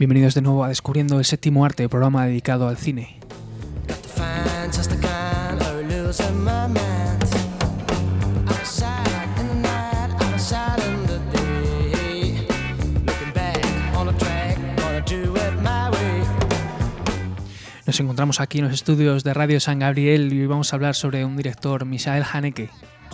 Bienvenidos de nuevo a Descubriendo el Séptimo Arte, programa dedicado al cine. Nos encontramos aquí en los estudios de Radio San Gabriel y hoy vamos a hablar sobre un director, Michael Haneke.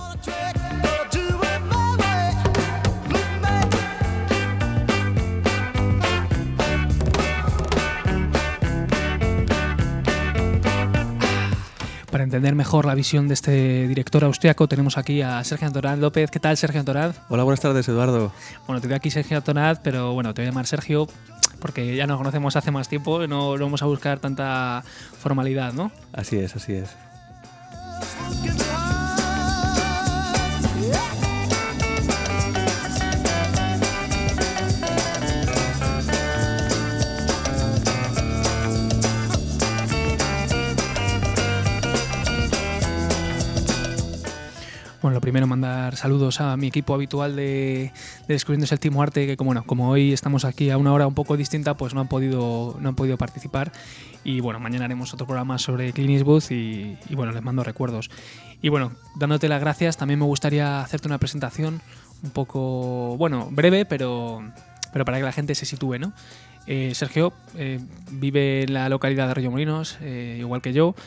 Para entender mejor la visión de este director austriaco tenemos aquí a Sergio Antonat López. ¿Qué tal, Sergio Antonat? Hola, buenas tardes, Eduardo. Bueno, te veo aquí Sergio Antonat, pero bueno, te voy a llamar Sergio porque ya nos conocemos hace más tiempo y no vamos a buscar tanta formalidad, ¿no? Así es, así es. Bueno, lo primero, mandar saludos a mi equipo habitual de Descubriendo el Séptimo Arte, que como hoy estamos aquí a una hora un poco distinta, pues no han podido participar. Y bueno, mañana haremos otro programa sobre Clint Eastwood y bueno, les mando recuerdos. Y bueno, dándote las gracias, también me gustaría hacerte una presentación un poco, bueno, breve, pero para que la gente se sitúe, ¿no? Sergio vive en la localidad de Arroyomolinos, igual que yo.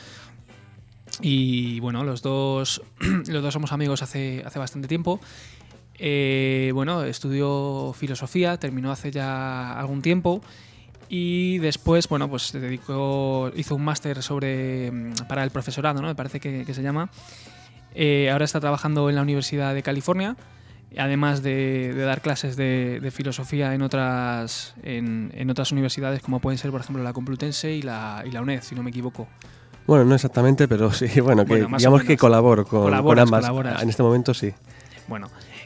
Y bueno, los dos somos amigos hace bastante tiempo. Bueno, estudió filosofía, terminó hace ya algún tiempo y después, bueno, pues hizo un máster para el profesorado, ¿no? Me parece que se llama. Ahora está trabajando en la Universidad de California, además de dar clases de filosofía en otras universidades, como pueden ser, por ejemplo, la Complutense y la UNED, si no me equivoco. Bueno, no exactamente, pero sí, bueno que digamos que colaboro con ambas. En este momento sí. Bueno,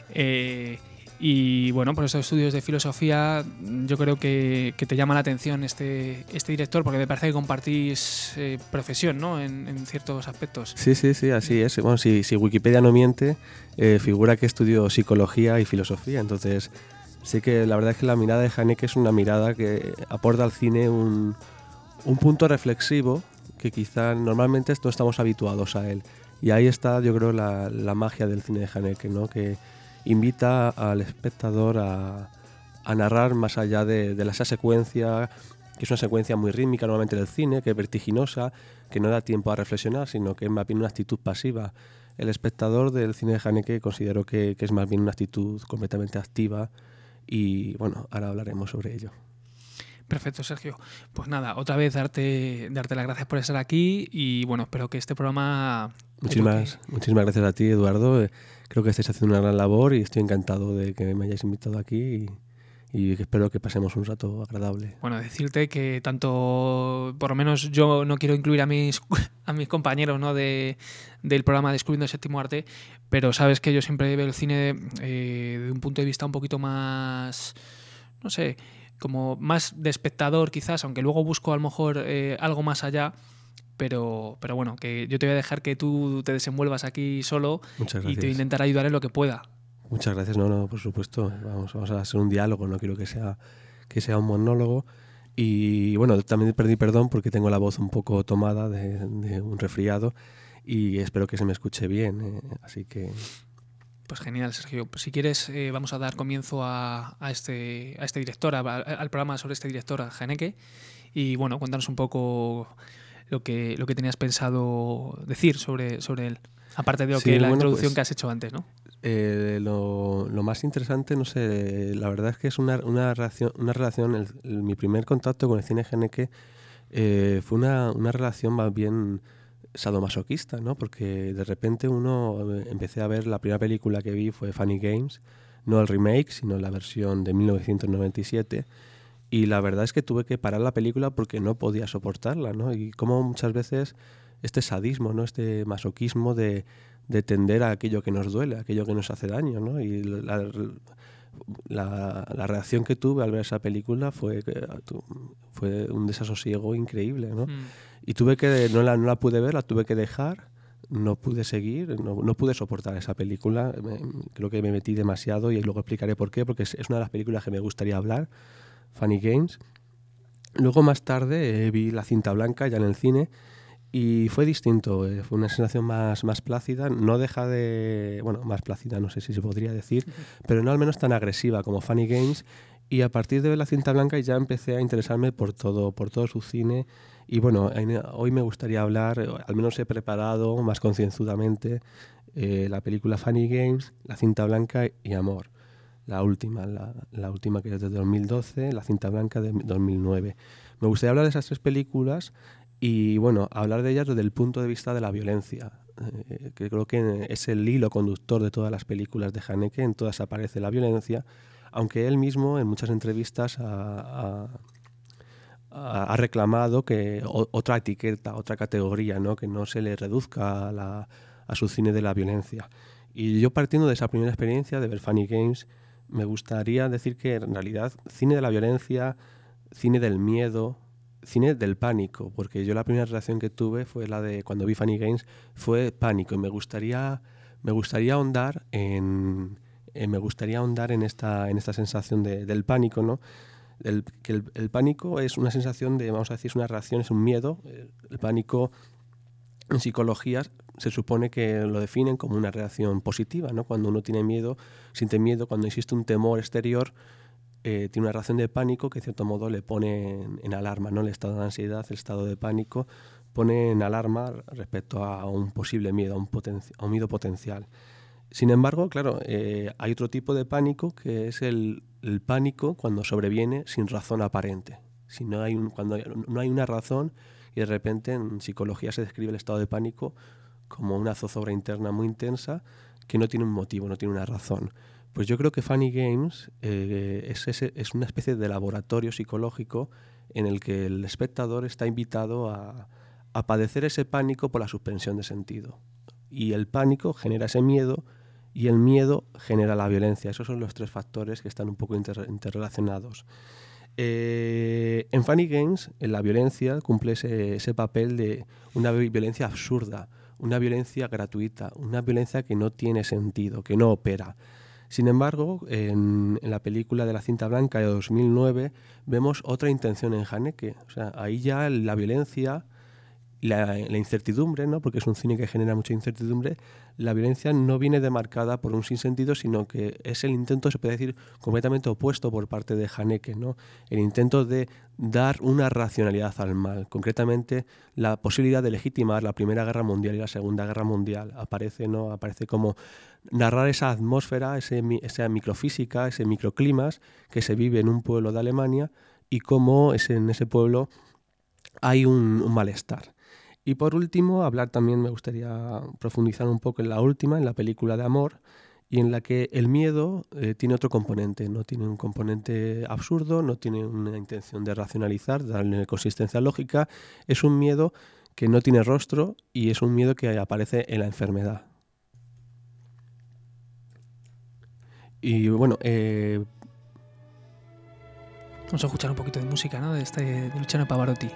y bueno, por estos estudios de filosofía yo creo que te llama la atención este director, porque me parece que compartís profesión, ¿no? En ciertos aspectos. Sí, así es. Bueno, si Wikipedia no miente, figura que estudió psicología y filosofía, entonces sí que la verdad es que la mirada de Haneke es una mirada que aporta al cine un punto reflexivo que quizá normalmente no estamos habituados a él. Y ahí está, yo creo, la magia del cine de Haneke, ¿no? Que invita al espectador a narrar más allá de esa secuencia, que es una secuencia muy rítmica normalmente del cine, que es vertiginosa, que no da tiempo a reflexionar, sino que es más bien una actitud pasiva. El espectador del cine de Haneke considero que es más bien una actitud completamente activa y, bueno, ahora hablaremos sobre ello. Perfecto, Sergio. Pues nada, otra vez darte las gracias por estar aquí y bueno, espero que este programa... Muchísimas gracias a ti, Eduardo. Creo que estáis haciendo una gran labor y estoy encantado de que me hayáis invitado aquí y espero que pasemos un rato agradable. Bueno, decirte que tanto, por lo menos yo no quiero incluir a mis compañeros, ¿no? del programa Descubriendo el Séptimo Arte, pero sabes que yo siempre veo el cine de un punto de vista un poquito más, no sé, como más de espectador quizás, aunque luego busco a lo mejor algo más allá, pero bueno, que yo te voy a dejar que tú te desenvuelvas aquí solo y te voy a intentar ayudar en lo que pueda. Muchas gracias, no, por supuesto, vamos a hacer un diálogo, no quiero que sea un monólogo. Y bueno, también pedí perdón porque tengo la voz un poco tomada de un resfriado y espero que se me escuche bien, así que... Pues genial, Sergio. Pues si quieres, vamos a dar comienzo a este director, al programa sobre este director, a Haneke. Y bueno, cuéntanos un poco lo que tenías pensado decir sobre él. Aparte de la introducción que has hecho antes, ¿no? Lo más interesante, no sé, la verdad es que es una relación. Mi primer contacto con el cine Haneke fue una relación más bien sadomasoquista, ¿no? Porque de repente empecé a ver, la primera película que vi fue Funny Games, no el remake, sino la versión de 1997, y la verdad es que tuve que parar la película porque no podía soportarla, ¿no? Y como muchas veces este sadismo, ¿no? Este masoquismo de tender a aquello que nos duele, a aquello que nos hace daño, ¿no? Y la reacción que tuve al ver esa película fue un desasosiego increíble, ¿no? Y no la pude ver, la tuve que dejar, no pude seguir, no pude soportar esa película. Creo que me metí demasiado y luego explicaré por qué, porque es una de las películas que me gustaría hablar, Funny Games. Luego más tarde vi La cinta blanca ya en el cine y fue distinto, fue una sensación más plácida, no deja de... Bueno, más plácida, no sé si se podría decir, pero no al menos tan agresiva como Funny Games. Y a partir de ver La cinta blanca ya empecé a interesarme por todo su cine. Y bueno, hoy me gustaría hablar, al menos he preparado más concienzudamente la película Funny Games, La cinta blanca y Amor. La última que es de 2012, La cinta blanca de 2009. Me gustaría hablar de esas tres películas y bueno, hablar de ellas desde el punto de vista de la violencia, que creo que es el hilo conductor de todas las películas de Haneke. En todas aparece la violencia, aunque él mismo en muchas entrevistas ha reclamado que otra etiqueta, otra categoría, ¿no? Que no se le reduzca a su cine de la violencia. Y yo, partiendo de esa primera experiencia de ver Funny Games, me gustaría decir que en realidad cine de la violencia, cine del miedo, cine del pánico, porque yo la primera reacción que tuve fue la de cuando vi Funny Games, fue pánico, y me gustaría ahondar en esta sensación del pánico, ¿no? El pánico es una sensación de, vamos a decir, es una reacción, es un miedo. El pánico en psicología se supone que lo definen como una reacción positiva, ¿no? Cuando uno tiene miedo, siente miedo, cuando existe un temor exterior, tiene una reacción de pánico que de cierto modo le pone en alarma, ¿no? El estado de ansiedad, el estado de pánico pone en alarma respecto a un posible miedo, a un miedo potencial. Sin embargo, claro, hay otro tipo de pánico que es el pánico cuando sobreviene sin razón aparente. Cuando no hay una razón y de repente en psicología se describe el estado de pánico como una zozobra interna muy intensa que no tiene un motivo, no tiene una razón. Pues yo creo que Funny Games es una especie de laboratorio psicológico en el que el espectador está invitado a padecer ese pánico por la suspensión de sentido. Y el pánico genera ese miedo y el miedo genera la violencia. Esos son los tres factores que están un poco interrelacionados. En Funny Games, la violencia cumple ese papel de una violencia absurda, una violencia gratuita, una violencia que no tiene sentido, que no opera. Sin embargo, en la película de La cinta blanca de 2009 vemos otra intención en Haneke. O sea, ahí ya la violencia, la incertidumbre, ¿no? Porque es un cine que genera mucha incertidumbre, la violencia no viene demarcada por un sinsentido, sino que es el intento, se puede decir, completamente opuesto por parte de Haneke, ¿no? El intento de dar una racionalidad al mal, concretamente la posibilidad de legitimar la Primera Guerra Mundial y la Segunda Guerra Mundial. Aparece como narrar esa atmósfera, esa microfísica, ese microclimas que se vive en un pueblo de Alemania y cómo en ese pueblo hay un malestar. Y por último, me gustaría profundizar un poco en la última, en la película de Amor, y en la que el miedo tiene otro componente, no tiene un componente absurdo, no tiene una intención de racionalizar, de darle consistencia lógica, es un miedo que no tiene rostro y es un miedo que aparece en la enfermedad. Y bueno, vamos a escuchar un poquito de música, ¿no? De Luciano Pavarotti.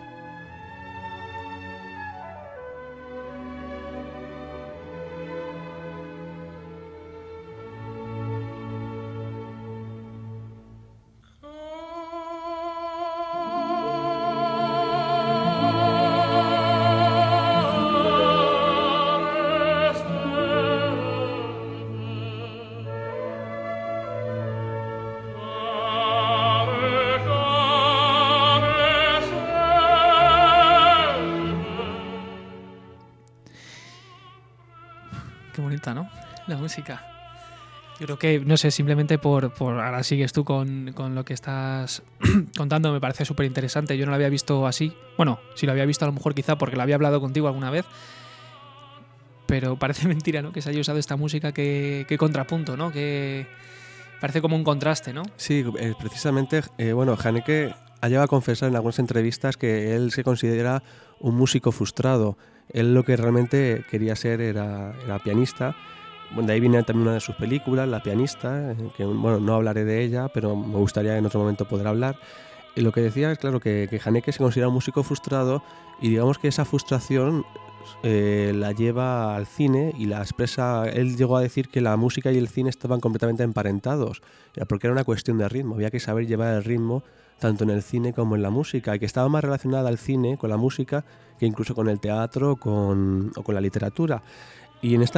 Qué bonita, ¿no? La música. Yo creo que, no sé, simplemente por ahora sigues tú con lo que estás contando, me parece súper interesante. Yo no lo había visto así. Bueno, si lo había visto a lo mejor quizá porque lo había hablado contigo alguna vez, pero parece mentira, ¿no? Que se haya usado esta música que contrapunto, ¿no? Que parece como un contraste, ¿no? Sí, precisamente, Haneke ha llegado a confesar en algunas entrevistas que él se considera un músico frustrado. Él lo que realmente quería ser era pianista. Bueno, de ahí viene también una de sus películas, La pianista, que bueno, no hablaré de ella, pero me gustaría en otro momento poder hablar. Y lo que decía es, claro, que Haneke se considera un músico frustrado y digamos que esa frustración la lleva al cine y la expresa. Él llegó a decir que la música y el cine estaban completamente emparentados, porque era una cuestión de ritmo, había que saber llevar el ritmo tanto en el cine como en la música, y que estaba más relacionada al cine con la música que incluso con el teatro o con la literatura. Y en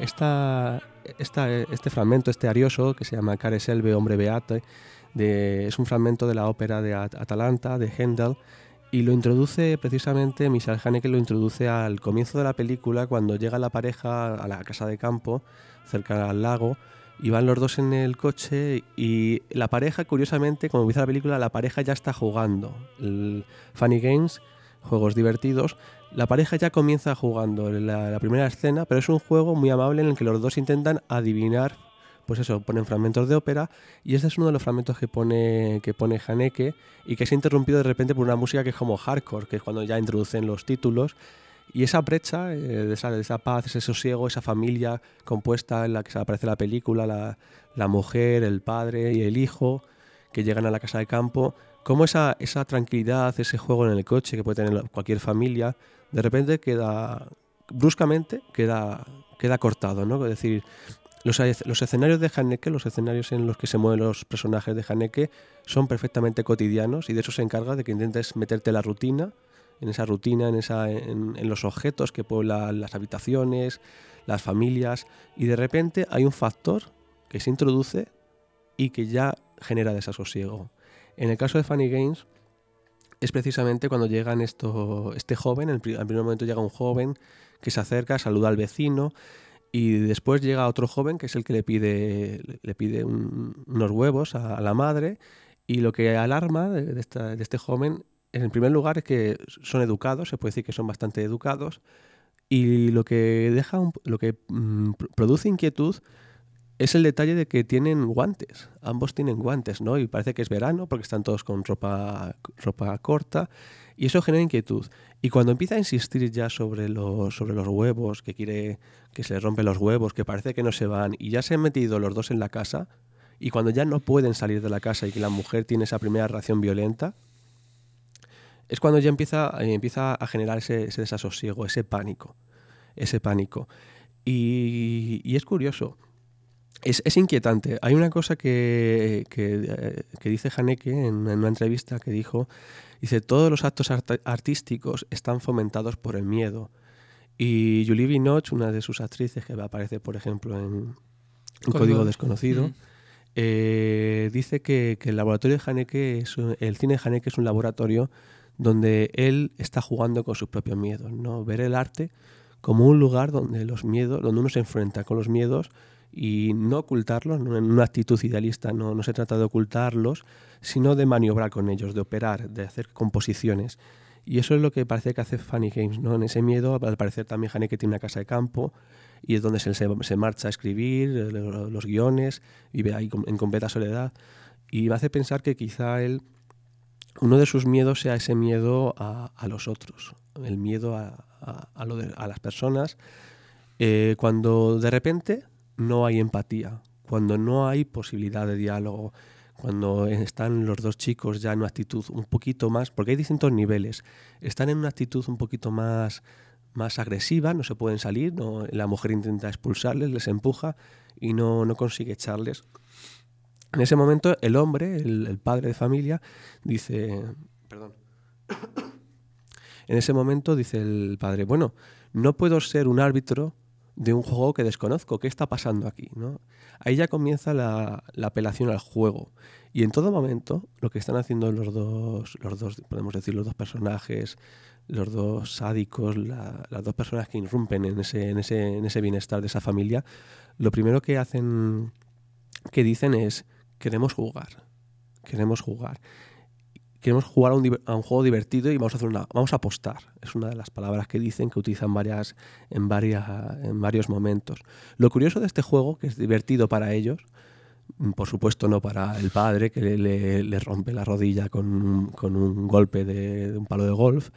este fragmento, este arioso, que se llama Care Selve, Hombre Beate, es un fragmento de la ópera de Atalanta, de Händel, y lo introduce precisamente, Michel Haneke lo introduce al comienzo de la película, cuando llega la pareja a la casa de campo, cerca al lago, y van los dos en el coche, y la pareja, curiosamente, como empieza la película, la pareja ya está jugando. Funny Games, juegos divertidos. La pareja ya comienza jugando la primera escena, pero es un juego muy amable en el que los dos intentan adivinar, pues eso, ponen fragmentos de ópera, y este es uno de los fragmentos que pone Haneke, y que se ha interrumpido de repente por una música que es como hardcore, que es cuando ya introducen los títulos, y esa brecha de esa paz, ese sosiego, esa familia compuesta en la que aparece la película, la mujer, el padre y el hijo, que llegan a la casa de campo, como esa tranquilidad, ese juego en el coche que puede tener cualquier familia, de repente bruscamente queda cortado, ¿no? Es decir, los escenarios de Haneke, los escenarios en los que se mueven los personajes de Haneke, son perfectamente cotidianos, y de eso se encarga, de que intentes meterte la rutina, en los objetos que pueblan las habitaciones, las familias, y de repente hay un factor que se introduce y que ya genera desasosiego. En el caso de Funny Games es precisamente cuando llegan este joven, al primer momento llega un joven que se acerca, saluda al vecino, y después llega otro joven que es el que le pide unos huevos a la madre, y lo que alarma de este joven, en primer lugar, es que son educados, se puede decir que son bastante educados, y lo que produce inquietud es el detalle de que tienen guantes, ambos tienen guantes, ¿no? Y parece que es verano porque están todos con ropa corta, y eso genera inquietud. Y cuando empieza a insistir ya sobre los huevos, que quiere que se le rompen los huevos, que parece que no se van, y ya se han metido los dos en la casa, y cuando ya no pueden salir de la casa y que la mujer tiene esa primera reacción violenta, es cuando ya empieza a generar ese desasosiego, ese pánico. Y es curioso. Es inquietante. Hay una cosa que dice Haneke en una entrevista que dice, todos los actos artísticos están fomentados por el miedo. Y Julie Binoche, una de sus actrices que aparece, por ejemplo, en Código Desconocido, dice que el laboratorio de Haneke, el cine de Haneke es un laboratorio donde él está jugando con sus propios miedos, ¿no? Ver el arte como un lugar donde donde uno se enfrenta con los miedos, y no ocultarlos, no en una actitud idealista, no se trata de ocultarlos, sino de maniobrar con ellos, de operar, de hacer composiciones. Y eso es lo que parece que hace Funny Games, ¿no? En ese miedo, al parecer también Haneke tiene una casa de campo, y es donde se marcha a escribir los guiones, vive ahí en completa soledad, y me hace pensar que quizá uno de sus miedos sea ese miedo a los otros, el miedo a las personas, cuando de repente no hay empatía, cuando no hay posibilidad de diálogo, cuando están los dos chicos ya en una actitud un poquito más, porque hay distintos niveles, están en una actitud un poquito más agresiva, no se pueden salir, ¿no? La mujer intenta expulsarles, les empuja y no consigue echarles. En ese momento el hombre, el padre de familia, dice... Perdón. En ese momento dice el padre, bueno, no puedo ser un árbitro de un juego que desconozco. ¿Qué está pasando aquí, ¿no? Ahí ya comienza la apelación al juego. Y en todo momento lo que están haciendo los dos, podemos decir, los dos personajes, los dos sádicos, las dos personas que irrumpen en ese bienestar de esa familia, lo primero que dicen es, queremos jugar a un juego divertido y vamos a apostar. Es una de las palabras que dicen, que utilizan en varios momentos. Lo curioso de este juego, que es divertido para ellos, por supuesto no para el padre, que le rompe la rodilla con un golpe de un palo de golf,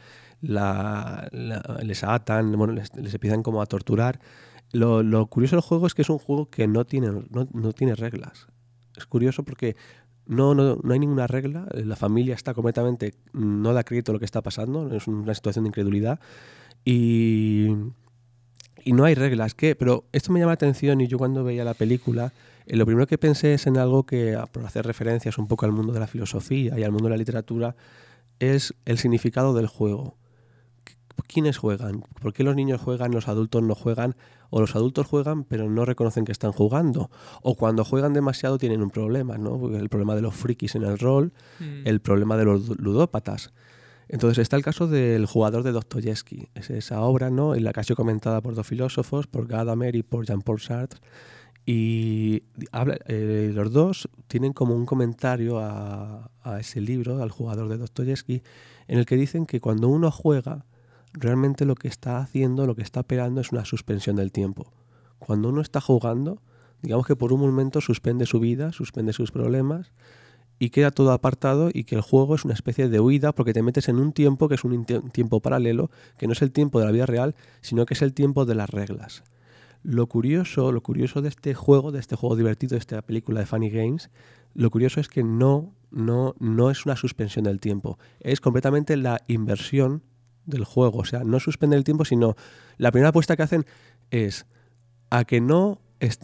les atan, bueno, les empiezan como a torturar. Lo curioso del juego es que es un juego que no tiene reglas. Es curioso porque no hay ninguna regla, la familia está completamente, no da crédito a lo que está pasando, es una situación de incredulidad y no hay reglas. Pero esto me llama la atención y yo cuando veía la película, lo primero que pensé es en algo que, por hacer referencias un poco al mundo de la filosofía y al mundo de la literatura, es el significado del juego. ¿Quiénes juegan? ¿Por qué los niños juegan, los adultos no juegan? O los adultos juegan pero no reconocen que están jugando. O cuando juegan demasiado tienen un problema, ¿no? El problema de los frikis en el rol, el problema de los ludópatas. Entonces está el caso del jugador de Dostoyevsky. Es esa obra, ¿no? En la que ha sido comentada por dos filósofos, por Gadamer y por Jean-Paul Sartre. Y los dos tienen como un comentario a ese libro, al jugador de Dostoyevsky, en el que dicen que cuando uno juega, realmente lo que está haciendo, lo que está operando es una suspensión del tiempo. Cuando uno está jugando, digamos que por un momento suspende su vida, suspende sus problemas y queda todo apartado, y que el juego es una especie de huida porque te metes en un tiempo que es un tiempo paralelo, que no es el tiempo de la vida real, sino que es el tiempo de las reglas. Lo curioso de este juego divertido, de esta película de Funny Games, lo curioso es que no es una suspensión del tiempo, es completamente la inversión del juego. O sea, no suspende el tiempo, sino la primera apuesta que hacen es a que no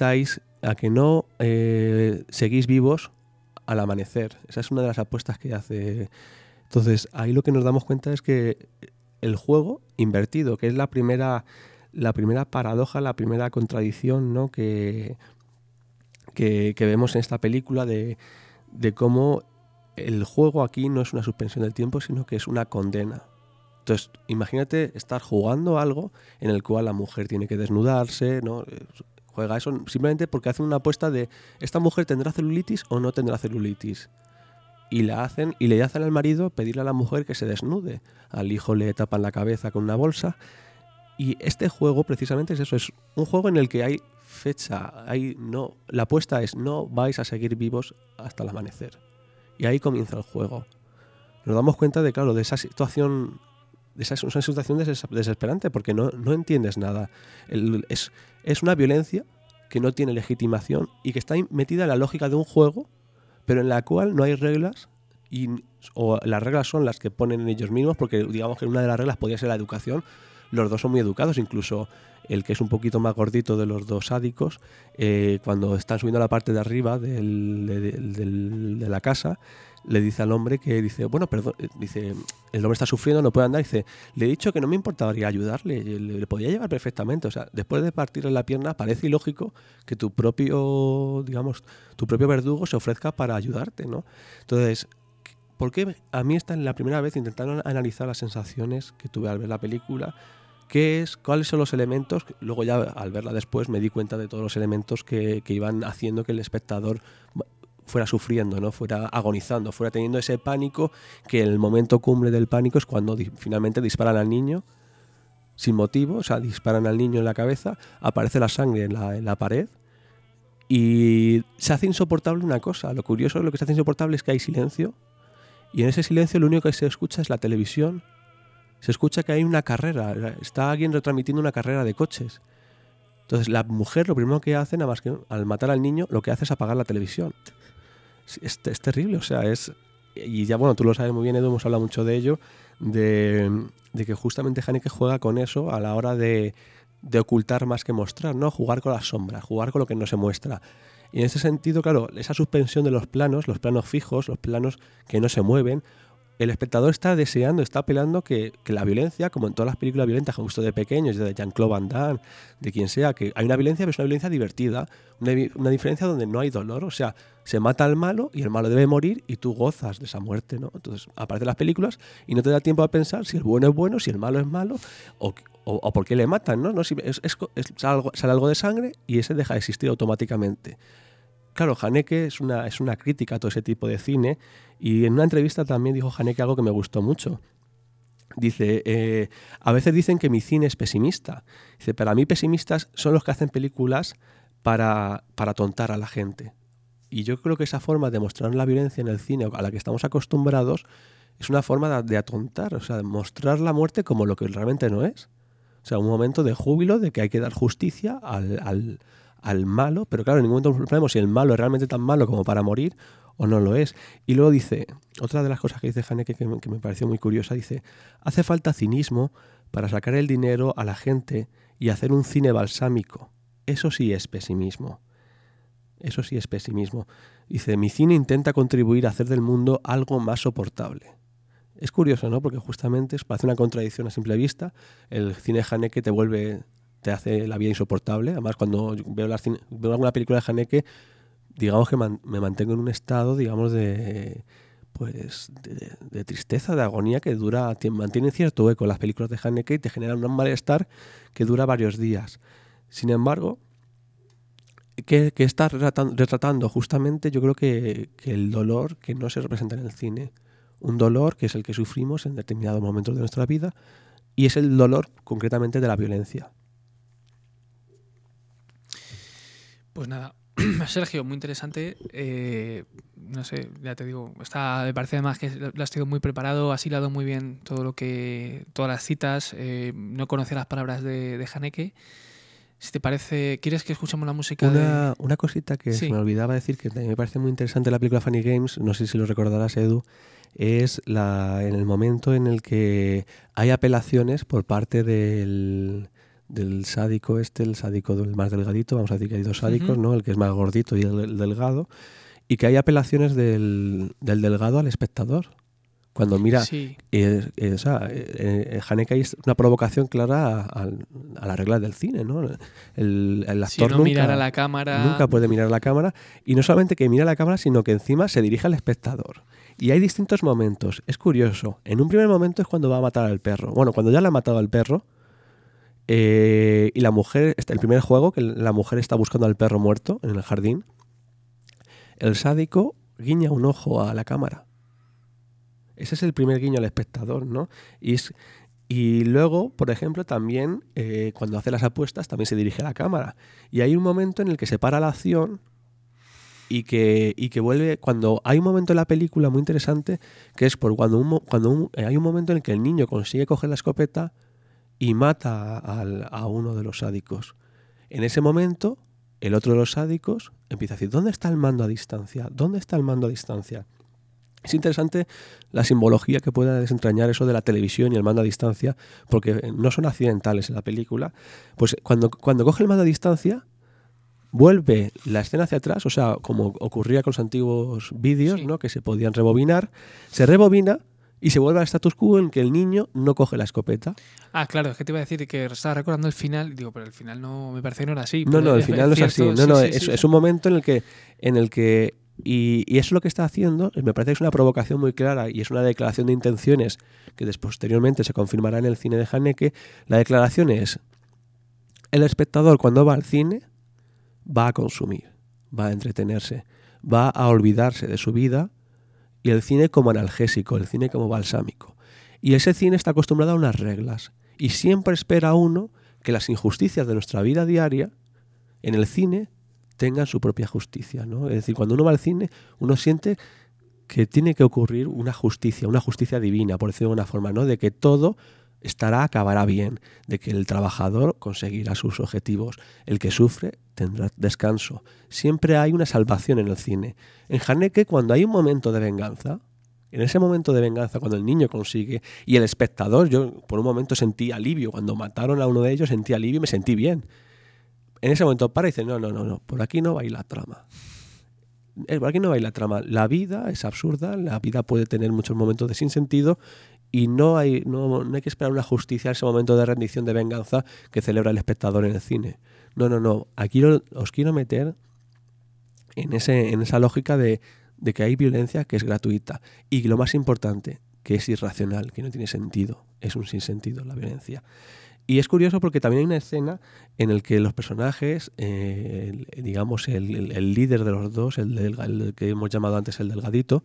seguís vivos al amanecer. Esa es una de las apuestas que hace. Entonces, ahí lo que nos damos cuenta es que el juego invertido, que es la primera paradoja, la primera contradicción, ¿no? que vemos en esta película de cómo el juego aquí no es una suspensión del tiempo, sino que es una condena. Entonces, imagínate estar jugando algo en el cual la mujer tiene que desnudarse, ¿no? Juega eso simplemente porque hacen una apuesta de ¿esta mujer tendrá celulitis o no tendrá celulitis? Y le hacen al marido pedirle a la mujer que se desnude. Al hijo le tapan la cabeza con una bolsa. Y este juego precisamente es eso, es un juego en el que hay fecha, la apuesta es no vais a seguir vivos hasta el amanecer. Y ahí comienza el juego. Nos damos cuenta de esa situación. Es una situación desesperante porque no entiendes nada. Es una violencia que no tiene legitimación y que está metida en la lógica de un juego, pero en la cual no hay reglas, o las reglas son las que ponen en ellos mismos, porque digamos que una de las reglas podría ser la educación. Los dos son muy educados, incluso el que es un poquito más gordito de los dos sádicos, cuando están subiendo a la parte de arriba de la casa, le dice al hombre que dice, bueno, perdón, dice, el hombre está sufriendo, no puede andar, dice, le he dicho que no me importaría ayudarle, le podía llevar perfectamente. O sea, después de partirle la pierna, parece ilógico que tu propio verdugo se ofrezca para ayudarte, ¿no? Entonces, ¿por qué a mí esta en la primera vez intentaron analizar las sensaciones que tuve al ver la película? ¿Cuáles son los elementos? Luego ya al verla después me di cuenta de todos los elementos que iban haciendo que el espectador fuera sufriendo, ¿no? Fuera agonizando, fuera teniendo ese pánico, que el momento cumbre del pánico es cuando finalmente disparan al niño sin motivo. O sea, disparan al niño en la cabeza, aparece la sangre en la pared y se hace insoportable una cosa. Lo curioso, lo que se hace insoportable es que hay silencio, y en ese silencio lo único que se escucha es la televisión. Se escucha que hay una carrera, está alguien retransmitiendo una carrera de coches. Entonces la mujer lo primero que hace, nada más que al matar al niño, lo que hace es apagar la televisión. Es terrible, o sea, y ya bueno, tú lo sabes muy bien, Edu, hemos hablado mucho de ello, de que justamente Haneke juega con eso a la hora de ocultar más que mostrar, ¿no? Jugar con las sombras, jugar con lo que no se muestra. Y en ese sentido, claro, esa suspensión de los planos fijos, los planos que no se mueven, el espectador está deseando, está apelando que la violencia, como en todas las películas violentas que he visto de pequeños, de Jean-Claude Van Damme, de quien sea, que hay una violencia, pero es una violencia divertida, una diferencia donde no hay dolor. O sea, se mata al malo y el malo debe morir y tú gozas de esa muerte, ¿no? Entonces aparecen las películas y no te da tiempo a pensar si el bueno es bueno, si el malo es malo, o por qué le matan, ¿no? Sale algo de sangre y ese deja de existir automáticamente. Claro, Haneke es una crítica a todo ese tipo de cine, y en una entrevista también dijo Haneke algo que me gustó mucho. Dice, a veces dicen que mi cine es pesimista. Dice, para mí pesimistas son los que hacen películas para atontar a la gente. Y yo creo que esa forma de mostrar la violencia en el cine a la que estamos acostumbrados es una forma de atontar, o sea, de mostrar la muerte como lo que realmente no es. O sea, un momento de júbilo, de que hay que dar justicia al malo, pero claro, en ningún momento sabemos si el malo es realmente tan malo como para morir o no lo es. Y luego dice, otra de las cosas que dice Haneke que me pareció muy curiosa, dice, hace falta cinismo para sacar el dinero a la gente y hacer un cine balsámico. Eso sí es pesimismo. Eso sí es pesimismo. Dice, mi cine intenta contribuir a hacer del mundo algo más soportable. Es curioso, ¿no? Porque justamente parece una contradicción a simple vista. El cine de Haneke te hace la vida insoportable. Además, cuando veo alguna película de Haneke, digamos que me mantengo en un estado, digamos, de tristeza, de agonía que mantiene cierto eco las películas de Haneke y te generan un malestar que dura varios días. Sin embargo, que está retratando justamente, yo creo que el dolor que no se representa en el cine. Un dolor que es el que sufrimos en determinados momentos de nuestra vida y es el dolor concretamente de la violencia. Pues nada, Sergio, muy interesante. No sé, ya te digo, me parece además que lo has tenido muy preparado, has hilado muy bien todas las citas, no conocía las palabras de Haneke. Si te parece, ¿quieres que escuchemos la música? Una cosita que se me olvidaba decir, que me parece muy interesante la película Funny Games, no sé si lo recordarás, Edu, es en el momento en el que hay apelaciones por parte del sádico el sádico del más delgadito, vamos a decir que hay dos sádicos, ¿no? El que es más gordito y el delgado, y que hay apelaciones del delgado al espectador. Cuando mira, Haneke es una provocación clara a las reglas del cine, ¿no? El actor no mirar a la cámara. Nunca puede mirar a la cámara, y no solamente que mira a la cámara, sino que encima se dirige al espectador. Y hay distintos momentos. Es curioso. En un primer momento es cuando va a matar al perro. Bueno, cuando ya le ha matado al perro, y la mujer, el primer juego, que la mujer está buscando al perro muerto en el jardín, el sádico guiña un ojo a la cámara. Ese es el primer guiño al espectador, ¿no? Y luego, por ejemplo, también cuando hace las apuestas también se dirige a la cámara. Y hay un momento en el que se para la acción y que vuelve. Cuando hay un momento en la película muy interesante, que es cuando hay un momento en el que el niño consigue coger la escopeta y mata a uno de los sádicos. En ese momento, el otro de los sádicos empieza a decir, ¿dónde está el mando a distancia? ¿Dónde está el mando a distancia? Es interesante la simbología que pueda desentrañar eso de la televisión y el mando a distancia, porque no son accidentales en la película. Pues cuando coge el mando a distancia, vuelve la escena hacia atrás, o sea, como ocurría con los antiguos vídeos, ¿no? Que se podían rebobinar, se rebobina y se vuelve al status quo en que el niño no coge la escopeta. Ah, claro, es que te iba a decir que estaba recordando el final, digo, pero el final no, me parece que no era así. No, el final no es así. Es un momento en el que y eso es lo que está haciendo, me parece que es una provocación muy clara y es una declaración de intenciones que posteriormente se confirmará en el cine de Haneke. La declaración es: el espectador cuando va al cine va a consumir, va a entretenerse, va a olvidarse de su vida, y el cine como analgésico, el cine como balsámico. Y ese cine está acostumbrado a unas reglas y siempre espera uno que las injusticias de nuestra vida diaria en el cine tengan su propia justicia, ¿no? Es decir, cuando uno va al cine, uno siente que tiene que ocurrir una justicia divina, por decirlo de alguna forma, ¿no? De que todo acabará bien, de que el trabajador conseguirá sus objetivos, el que sufre tendrá descanso. Siempre hay una salvación en el cine. En Haneke, cuando hay un momento de venganza, en ese momento de venganza, cuando el niño consigue, y el espectador, yo por un momento sentí alivio, cuando mataron a uno de ellos sentí alivio y me sentí bien. En ese momento para y dice, no, por aquí no va a ir la trama. Por aquí no va a ir la trama. La vida es absurda, la vida puede tener muchos momentos de sinsentido y no hay que esperar una justicia en ese momento de rendición, de venganza que celebra el espectador en el cine. No. Aquí os quiero meter en esa lógica de que hay violencia que es gratuita y lo más importante, que es irracional, que no tiene sentido. Es un sinsentido la violencia. Y es curioso porque también hay una escena en la que los personajes, digamos el líder de los dos, el que hemos llamado antes el delgadito,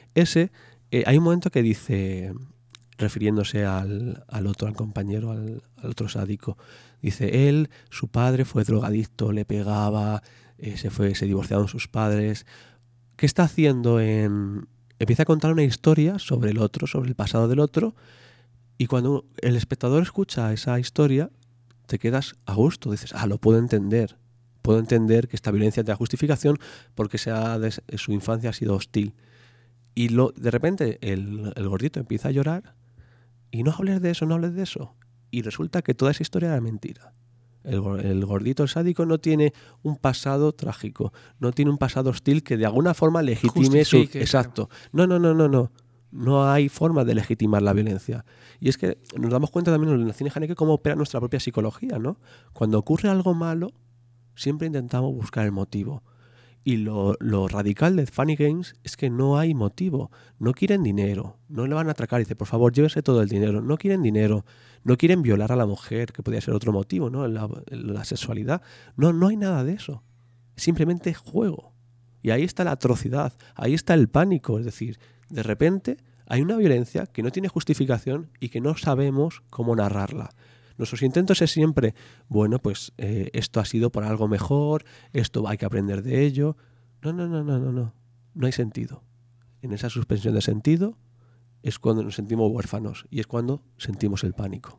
hay un momento que dice, refiriéndose al otro, al compañero, al otro sádico, dice, su padre fue drogadicto, le pegaba, se divorciaron sus padres. ¿Qué está haciendo? Empieza a contar una historia sobre el otro, sobre el pasado del otro. Y cuando el espectador escucha esa historia, te quedas a gusto, dices, lo puedo entender. puedo entender que esta violencia tenga justificación porque su infancia ha sido hostil. Y de repente el gordito empieza a llorar y no hables de eso, no hables de eso. Y resulta que toda esa historia era mentira. El gordito, el sádico, no tiene un pasado trágico, no tiene un pasado hostil que de alguna forma legitime su... Exacto. No. No hay forma de legitimar la violencia. Y es que nos damos cuenta también en el cine Haneke cómo opera nuestra propia psicología, ¿no? Cuando ocurre algo malo, siempre intentamos buscar el motivo. Y lo radical de Funny Games es que no hay motivo. No quieren dinero, no le van a atracar. Dice, por favor, llévese todo el dinero. No quieren dinero, no quieren violar a la mujer, que podría ser otro motivo, ¿no? La sexualidad. No hay nada de eso. Simplemente juego. Y ahí está la atrocidad, ahí está el pánico. Es decir, de repente hay una violencia que no tiene justificación y que no sabemos cómo narrarla. Nuestros intentos es siempre, bueno, pues esto ha sido por algo mejor, esto hay que aprender de ello. No. No hay sentido. En esa suspensión de sentido es cuando nos sentimos huérfanos y es cuando sentimos el pánico.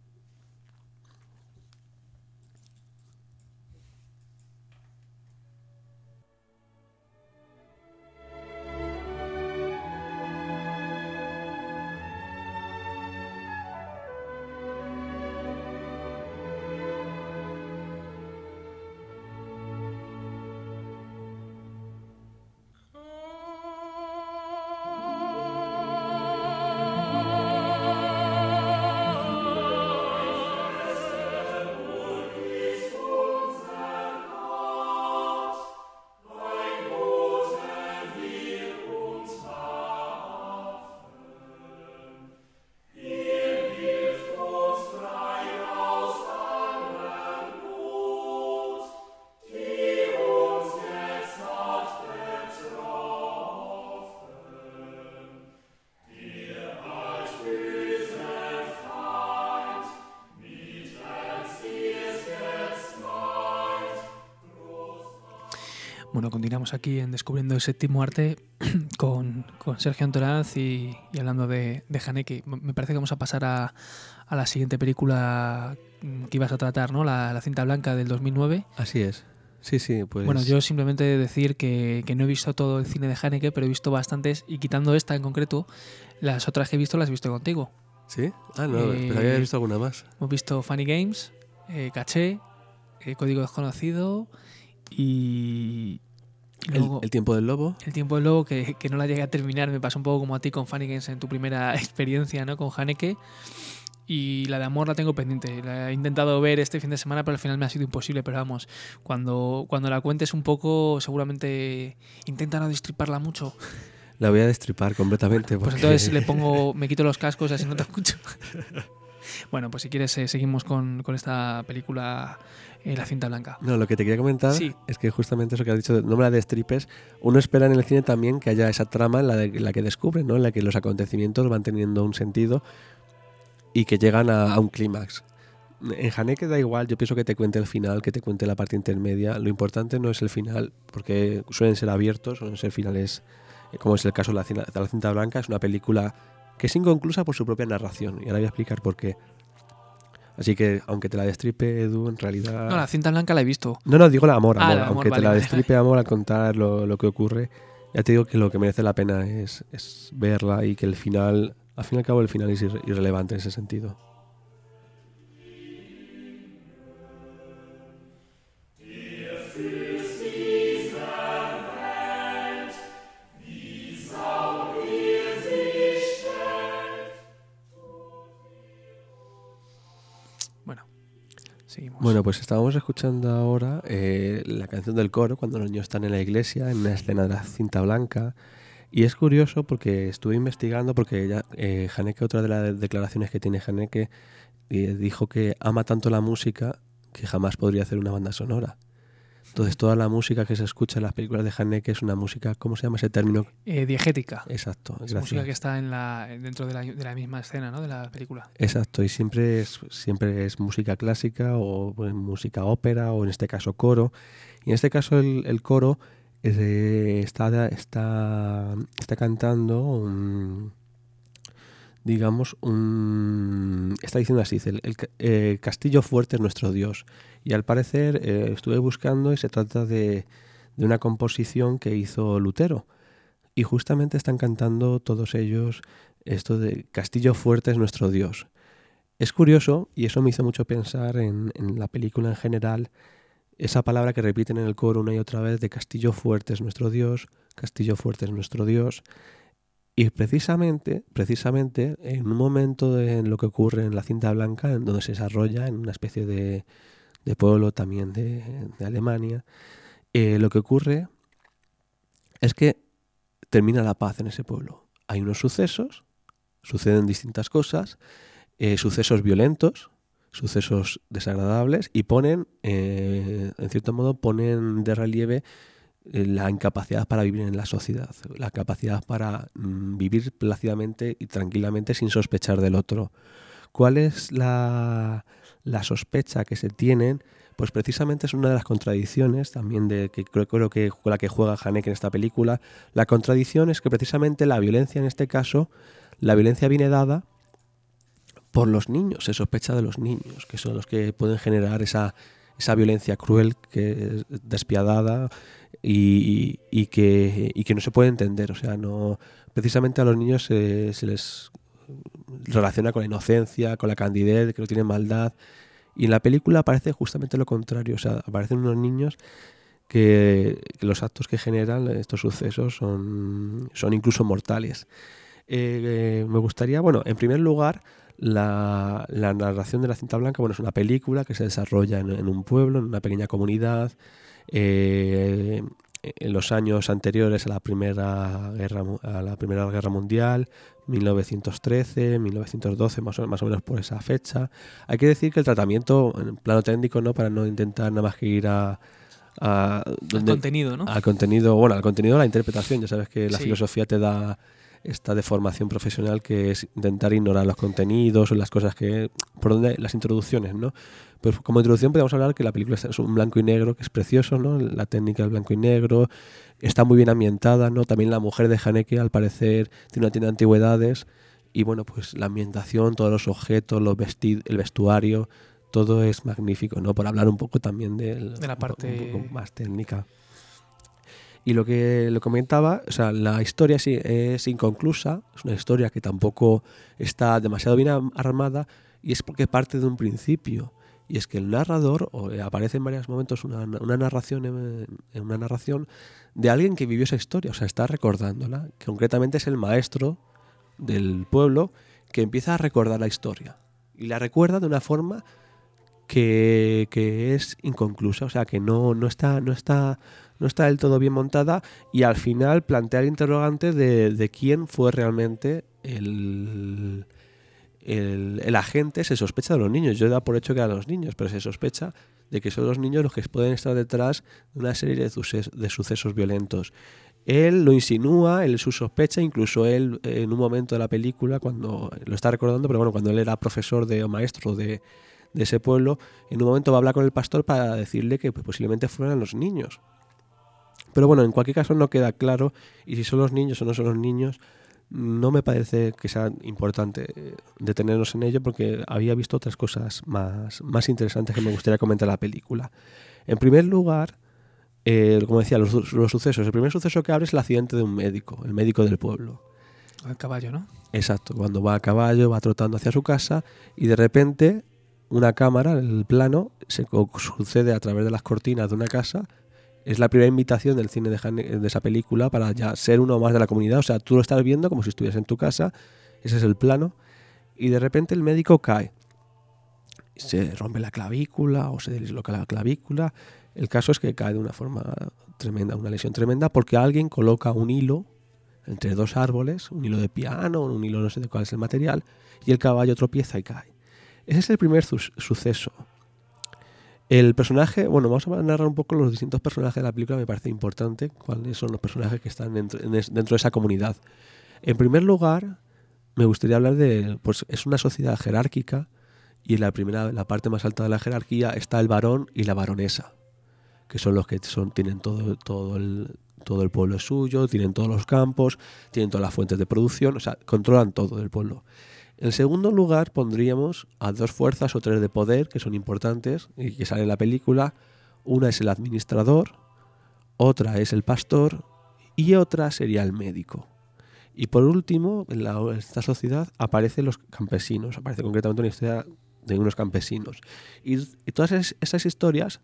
Bueno, continuamos aquí en Descubriendo el Séptimo Arte con Sergio Antoraz y hablando de Haneke. Me parece que vamos a pasar a la siguiente película que ibas a tratar, ¿no? La cinta blanca del 2009. Así es. Sí, pues... Bueno, yo simplemente decir que no he visto todo el cine de Haneke, pero he visto bastantes, y quitando esta en concreto, las otras que he visto las he visto contigo. ¿Sí? Ah, no, pero había visto alguna más. Hemos visto Funny Games, Caché, Código Desconocido y luego, el tiempo del lobo. El tiempo del lobo, que no la llegué a terminar. Me pasó un poco como a ti con Funny Games en tu primera experiencia, ¿no? Con Haneke. Y la de Amor la tengo pendiente. La he intentado ver este fin de semana, pero al final me ha sido imposible. Pero vamos, cuando la cuentes un poco, seguramente intenta no destriparla mucho. La voy a destripar completamente. Pues porque... entonces me quito los cascos, así no te escucho. Bueno, pues si quieres seguimos con esta película, La cinta blanca. No, lo que te quería comentar es que justamente eso que has dicho, no me la destripes, uno espera en el cine también que haya esa trama en la que descubre, ¿no? En la que los acontecimientos van teniendo un sentido y que llegan a un clímax. En Haneke da igual, yo pienso que te cuente el final, que te cuente la parte intermedia. Lo importante no es el final, porque suelen ser abiertos, suelen ser finales, como es el caso de la cinta blanca. Es una película que es inconclusa por su propia narración, y ahora voy a explicar por qué. Así que, aunque te la destripe, Edu, en realidad... No, la cinta blanca la he visto. No, digo la Amor. Aunque vale, te la destripe Amor al contar lo que ocurre, ya te digo que lo que merece la pena es verla, y que el final, al fin y al cabo, el final es irrelevante en ese sentido. Seguimos. Bueno, pues estábamos escuchando ahora la canción del coro cuando los niños están en la iglesia, en una escena de la cinta blanca. Y es curioso porque estuve investigando, porque Haneke, otra de las declaraciones que tiene Haneke, dijo que ama tanto la música que jamás podría hacer una banda sonora. Entonces toda la música que se escucha en las películas de Haneke es una música, ¿cómo se llama ese término? Diegética. Exacto. Es música que está dentro de la misma escena, ¿no? De la película. Exacto, y siempre es música clásica o música ópera o en este caso coro. Y en este caso el coro está cantando digamos, está diciendo así, dice, Castillo fuerte es nuestro Dios. Y al parecer estuve buscando y se trata de una composición que hizo Lutero. Y justamente están cantando todos ellos esto de Castillo fuerte es nuestro Dios. Es curioso, y eso me hizo mucho pensar en la película en general, esa palabra que repiten en el coro una y otra vez de Castillo fuerte es nuestro Dios, Castillo fuerte es nuestro Dios. Y precisamente, en un momento de lo que ocurre en la cinta blanca, en donde se desarrolla en una especie de pueblo también de Alemania, lo que ocurre es que termina la paz en ese pueblo. Hay unos sucesos, suceden distintas cosas, sucesos violentos, sucesos desagradables, y ponen, en cierto modo, ponen de relieve la incapacidad para vivir en la sociedad, la capacidad para vivir plácidamente y tranquilamente sin sospechar del otro. ¿Cuál es la sospecha que se tienen? Pues precisamente es una de las contradicciones también que creo que con la que juega Haneke en esta película. La contradicción es que precisamente la violencia en este caso, la violencia viene dada por los niños, se sospecha de los niños, que son los que pueden generar esa violencia cruel, que es despiadada y que no se puede entender. O sea, no, precisamente a los niños se les relaciona con la inocencia, con la candidez, que no tienen maldad. Y en la película aparece justamente lo contrario. O sea, aparecen unos niños que los actos que generan estos sucesos son incluso mortales. Me gustaría, bueno, en primer lugar, la narración de la cinta blanca, bueno, es una película que se desarrolla en un pueblo, en una pequeña comunidad, en los años anteriores a la Primera Guerra Mundial, 1913, 1912, más o menos por esa fecha. Hay que decir que el tratamiento, en plano técnico, ¿no?, para no intentar nada más que ir al contenido, ¿no? Al contenido, bueno, al contenido de la interpretación. Ya sabes que la Sí. filosofía te da esta deformación profesional que es intentar ignorar los contenidos o las cosas que por donde las introducciones, ¿no? Pues como introducción podemos hablar que la película es un blanco y negro, que es precioso, ¿no? La técnica del blanco y negro está muy bien ambientada, ¿no? También la mujer de Haneke, al parecer, tiene una tienda de antigüedades y bueno, pues la ambientación, todos los objetos, el vestuario, todo es magnífico, ¿no? Por hablar un poco también de la parte un poco más técnica. Y lo que lo comentaba, o sea, la historia sí es inconclusa, es una historia que tampoco está demasiado bien armada, y es porque parte de un principio. Y es que el narrador, aparece en varios momentos una narración en una narración de alguien que vivió esa historia, o sea, está recordándola, que concretamente es el maestro del pueblo que empieza a recordar la historia. Y la recuerda de una forma que es inconclusa, o sea, que no está del todo bien montada, y al final plantea el interrogante de quién fue realmente el agente. Se sospecha de los niños. Yo he dado por hecho que eran los niños, pero se sospecha de que son los niños los que pueden estar detrás de una serie de sucesos violentos. Él lo insinúa, él su sospecha, incluso él en un momento de la película, cuando lo está recordando, pero bueno, cuando él era profesor o maestro de ese pueblo, en un momento va a hablar con el pastor para decirle que pues, posiblemente fueran los niños. Pero bueno, en cualquier caso no queda claro, y si son los niños o no son los niños, no me parece que sea importante detenernos en ello, porque había visto otras cosas más interesantes que me gustaría comentar en la película. En primer lugar, como decía, los sucesos. El primer suceso que abre es el accidente de un médico, el médico del pueblo. Al caballo, ¿no? Exacto, cuando va a caballo, va trotando hacia su casa, y de repente una cámara, el plano, se sucede a través de las cortinas de una casa. Es la primera invitación del cine de esa película para ya ser uno más de la comunidad. O sea, tú lo estás viendo como si estuvieras en tu casa. Ese es el plano. Y de repente el médico cae. Se rompe la clavícula o se disloca la clavícula. El caso es que cae de una forma tremenda, una lesión tremenda, porque alguien coloca un hilo entre dos árboles, un hilo de piano, un hilo no sé de cuál es el material, y el caballo tropieza y cae. Ese es el primer suceso. El personaje, bueno, vamos a narrar un poco los distintos personajes de la película, me parece importante, cuáles son los personajes que están dentro de esa comunidad. En primer lugar, me gustaría hablar pues es una sociedad jerárquica, y en la parte más alta de la jerarquía está el varón y la baronesa, que son los que tienen todo todo el pueblo es suyo, tienen todos los campos, tienen todas las fuentes de producción, o sea, controlan todo del pueblo. En segundo lugar pondríamos a 2 fuerzas o 3 de poder que son importantes y que salen en la película. Una es el administrador, otra es el pastor y otra sería el médico. Y por último, en esta sociedad aparecen los campesinos, aparece concretamente una historia de unos campesinos. Y todas esas historias,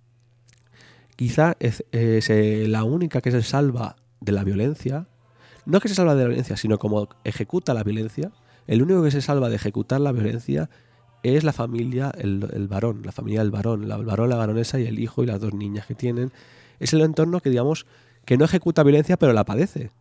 quizá es la única que se salva de la violencia, no que se salva de la violencia, sino como ejecuta la violencia, el único que se salva de ejecutar la violencia es la familia, el varón, la familia del varón, el varón, la varonesa y el hijo y las 2 niñas que tienen. Es el entorno que, digamos, que no ejecuta violencia, pero la padece.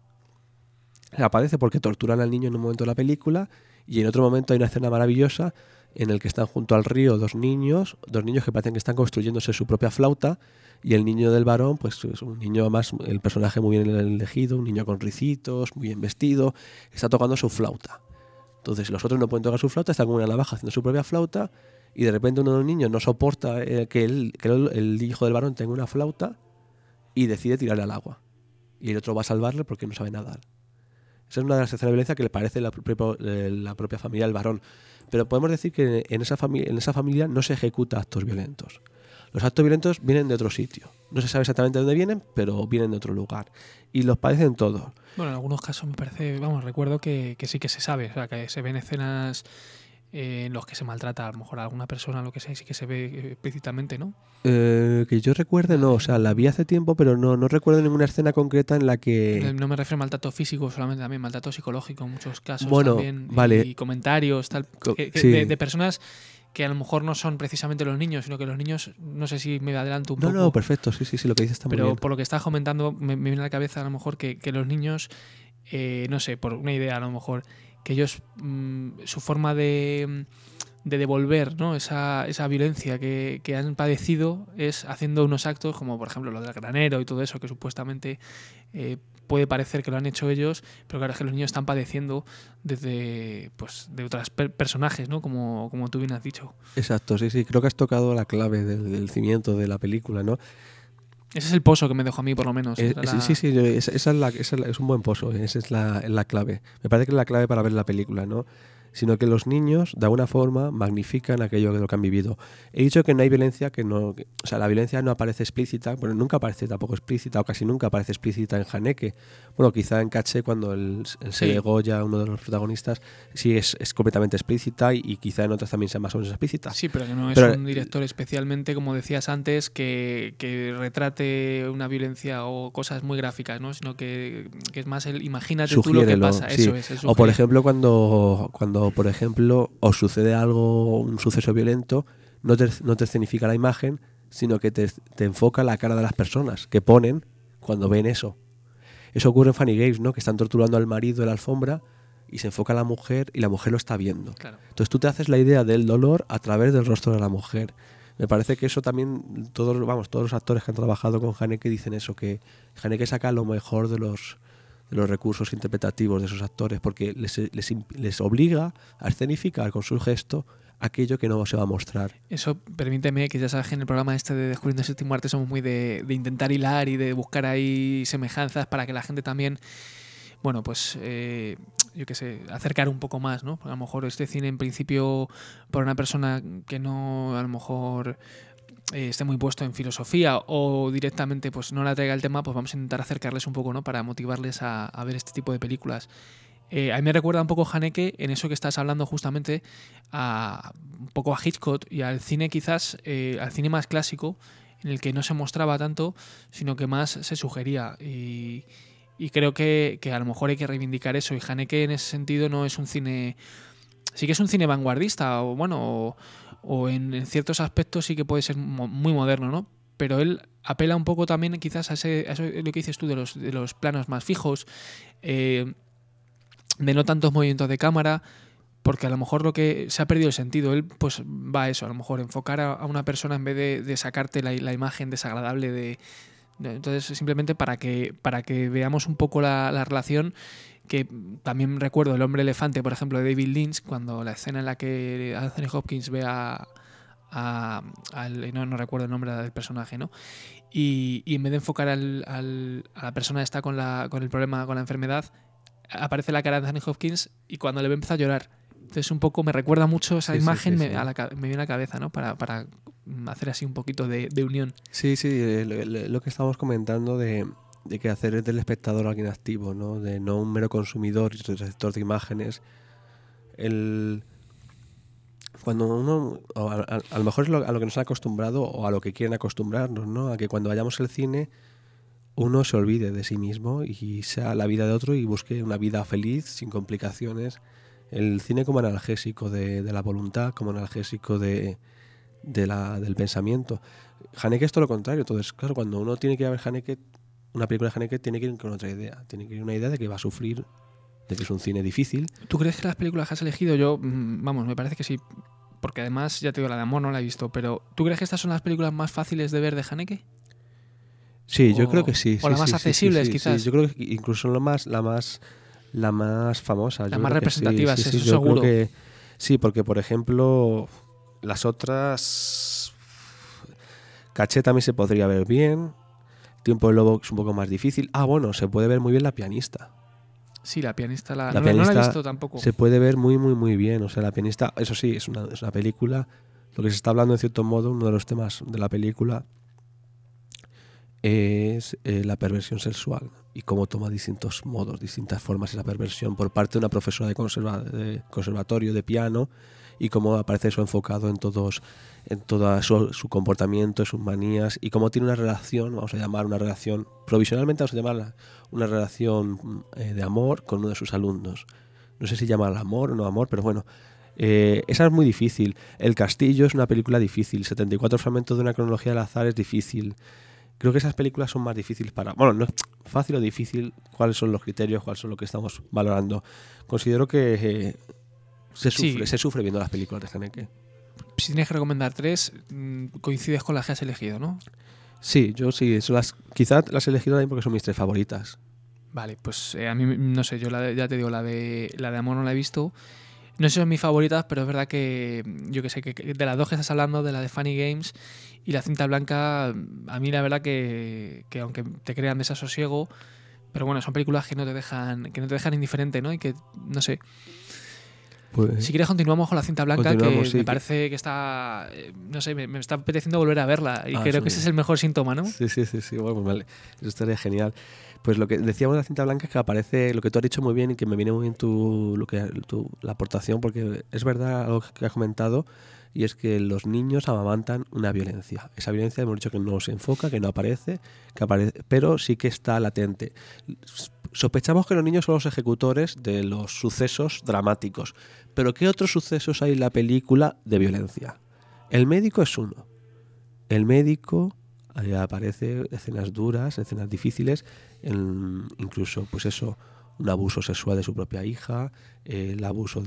La padece porque torturan al niño en un momento de la película y en otro momento hay una escena maravillosa en el que están junto al río 2 niños que parecen que están construyéndose su propia flauta y el niño del varón, pues es un niño además, el personaje muy bien elegido, un niño con ricitos, muy bien vestido, está tocando su flauta. Entonces los otros no pueden tocar su flauta, están con una navaja haciendo su propia flauta y de repente uno de los niños no soporta que el hijo del varón tenga una flauta y decide tirarle al agua. Y el otro va a salvarle porque no sabe nadar. Esa es una de las escenas de violencia que le parece la propia familia del varón. Pero podemos decir que en esa familia no se ejecuta actos violentos. Los actos violentos vienen de otro sitio. No se sabe exactamente de dónde vienen, pero vienen de otro lugar. Y los padecen todos. Bueno, en algunos casos me parece, recuerdo que sí que se sabe, o sea, que se ven escenas en los que se maltrata a lo mejor a alguna persona, lo que sea, sí que se ve explícitamente, ¿no? Que yo recuerde, no, o sea, la vi hace tiempo, pero no recuerdo ninguna escena concreta en la que... No me refiero a maltrato físico solamente, también maltrato psicológico en muchos casos, bueno, también, vale. y comentarios, tal, sí. de personas que a lo mejor no son precisamente los niños, sino que los niños, no sé si me adelanto un poco. No, perfecto, sí, lo que dices está muy bien. Pero por lo que estás comentando, me viene a la cabeza a lo mejor que los niños, no sé, por una idea a lo mejor, que ellos, su forma de devolver, ¿no?, esa violencia que han padecido es haciendo unos actos como por ejemplo lo del granero y todo eso, que supuestamente puede parecer que lo han hecho ellos, pero claro, es que los niños están padeciendo desde, pues, de otros personajes, ¿no?, como tú bien has dicho. Exacto, sí, creo que has tocado la clave del cimiento de la película, ¿no? Ese es el pozo que me dejó a mí, por lo menos. Sí, es un buen pozo, esa es la clave. Me parece que es la clave para ver la película, ¿no? Sino que los niños, de alguna forma, magnifican aquello de lo que han vivido. He dicho que no hay violencia, o sea, la violencia no aparece explícita, bueno, nunca aparece tampoco explícita, o casi nunca aparece explícita en Haneke. Bueno, quizá en Caché, cuando el se degolla uno de los protagonistas, sí es completamente explícita y quizá en otras también sea más o menos explícita. Sí, pero que no es un director especialmente, como decías antes, que retrate una violencia o cosas muy gráficas, ¿no? Sino que es más el imagínate tú lo que pasa. Sí. Eso es. O por ejemplo, cuando por ejemplo os sucede algo, un suceso violento, no te escenifica la imagen, sino que te enfoca la cara de las personas que ponen cuando ven eso. Eso ocurre en Funny Games, ¿no? Que están torturando al marido en la alfombra y se enfoca a la mujer y la mujer lo está viendo. Claro. Entonces tú te haces la idea del dolor a través del rostro de la mujer. Me parece que eso también, todos los actores que han trabajado con Haneke dicen eso, que Haneke saca lo mejor de los recursos interpretativos de esos actores, porque les obliga a escenificar con su gesto aquello que no se va a mostrar. Eso, permíteme, que ya sabes que en el programa este de Descubriendo el Séptimo Arte somos muy de intentar hilar y de buscar ahí semejanzas para que la gente también, bueno, pues yo qué sé, acercar un poco más, ¿no? Porque a lo mejor este cine en principio, por una persona que no, a lo mejor esté muy puesto en filosofía o directamente pues no le atraiga el tema, pues vamos a intentar acercarles un poco, ¿no?, para motivarles a ver este tipo de películas. A mí me recuerda un poco Haneke en eso que estás hablando justamente, un poco a Hitchcock y al cine quizás, al cine más clásico, en el que no se mostraba tanto, sino que más se sugería. Y creo que a lo mejor hay que reivindicar eso. Y Haneke en ese sentido no es un cine... Sí que es un cine vanguardista, o bueno, o en ciertos aspectos sí que puede ser muy moderno, ¿no? Pero él apela un poco también quizás a eso lo que dices tú de los planos más fijos, de no tantos movimientos de cámara, porque a lo mejor lo que se ha perdido el sentido. Él pues va a eso, a lo mejor enfocar a una persona en vez de sacarte la imagen desagradable entonces simplemente para que veamos un poco la relación. Que también recuerdo El hombre elefante, por ejemplo, de David Lynch, cuando la escena en la que Anthony Hopkins ve a no recuerdo el nombre del personaje, ¿no? Y en vez de enfocar a la persona que está con el problema, con la enfermedad, aparece la cara de Anthony Hopkins y cuando le ve empieza a llorar. Entonces un poco me recuerda mucho esa imagen, me viene a la cabeza, ¿no? Para hacer así un poquito de unión. Sí, lo que estábamos comentando de que hacer del espectador alguien activo, ¿no? De no un mero consumidor y receptor de imágenes. Cuando uno, a lo mejor es a lo que nos han acostumbrado o a lo que quieren acostumbrarnos, ¿no? A que cuando vayamos al cine uno se olvide de sí mismo y sea la vida de otro y busque una vida feliz, sin complicaciones. El cine como analgésico de la voluntad, como analgésico del pensamiento. Haneke es todo lo contrario. Entonces, claro, cuando uno tiene que ir a ver Haneke, una película de Haneke, tiene que ir con otra idea. Tiene que ir una idea de que va a sufrir, de que es un cine difícil. ¿Tú crees que las películas que has elegido, me parece que sí, porque además, ya te digo, la de Amor no la he visto, pero ¿tú crees que estas son las películas más fáciles de ver de Haneke? Sí, yo creo que sí. O las más accesibles, quizás. Sí, yo creo que incluso la más famosa. Las más representativas, eso yo seguro. Creo que sí, porque por ejemplo, las otras, Caché también se podría ver bien. Tiempo del Lobo es un poco más difícil. Bueno, se puede ver muy bien La pianista. Sí, La pianista, La no pianista la he visto tampoco. Se puede ver muy, muy, muy bien. O sea, La pianista, eso sí, es una película. Lo que se está hablando, en cierto modo, uno de los temas de la película es la perversión sexual y cómo toma distintos modos, distintas formas esa perversión por parte de una profesora de conservatorio de piano y cómo aparece eso enfocado en todo su comportamiento, sus manías y cómo tiene una relación, vamos a llamar una relación, provisionalmente vamos a llamarla una relación de amor con uno de sus alumnos. No sé si llamarla amor o no amor, pero bueno, esa es muy difícil. El Castillo es una película difícil, 74 fragmentos de una cronología del azar es difícil. Creo que esas películas son más difíciles bueno, no es fácil o difícil, cuáles son los criterios, cuáles son lo que estamos valorando. Considero que se sufre viendo las películas de Haneke. Si tienes que recomendar 3, coincides con las que has elegido, ¿no? Sí, yo sí, quizás las he elegido también porque son mis 3 favoritas. Vale, pues a mí, no sé, yo ya te digo, la de Amor no la he visto. No sé si son mis favoritas, pero es verdad que yo que sé, que de las dos que estás hablando, de la de Funny Games y La cinta blanca, a mí la verdad que aunque te crean desasosiego, pero bueno, son películas que no te dejan indiferente, ¿no? Y que, no sé. Pues, si quieres continuamos con La cinta blanca, que me parece que está, no sé, me está apeteciendo volver a verla y creo que ese es el mejor síntoma, ¿no? Sí, bueno, pues vale, eso estaría genial. Pues lo que decíamos de La cinta blanca es que aparece, lo que tú has dicho muy bien y que me viene muy bien la aportación, porque es verdad algo que has comentado, y es que los niños amamantan una violencia. Esa violencia hemos dicho que no se enfoca, que no aparece, pero sí que está latente. Sospechamos que los niños son los ejecutores de los sucesos dramáticos, pero ¿qué otros sucesos hay en la película de violencia? El médico es uno. El médico aparece escenas duras, escenas difíciles, incluso pues eso, un abuso sexual de su propia hija, el abuso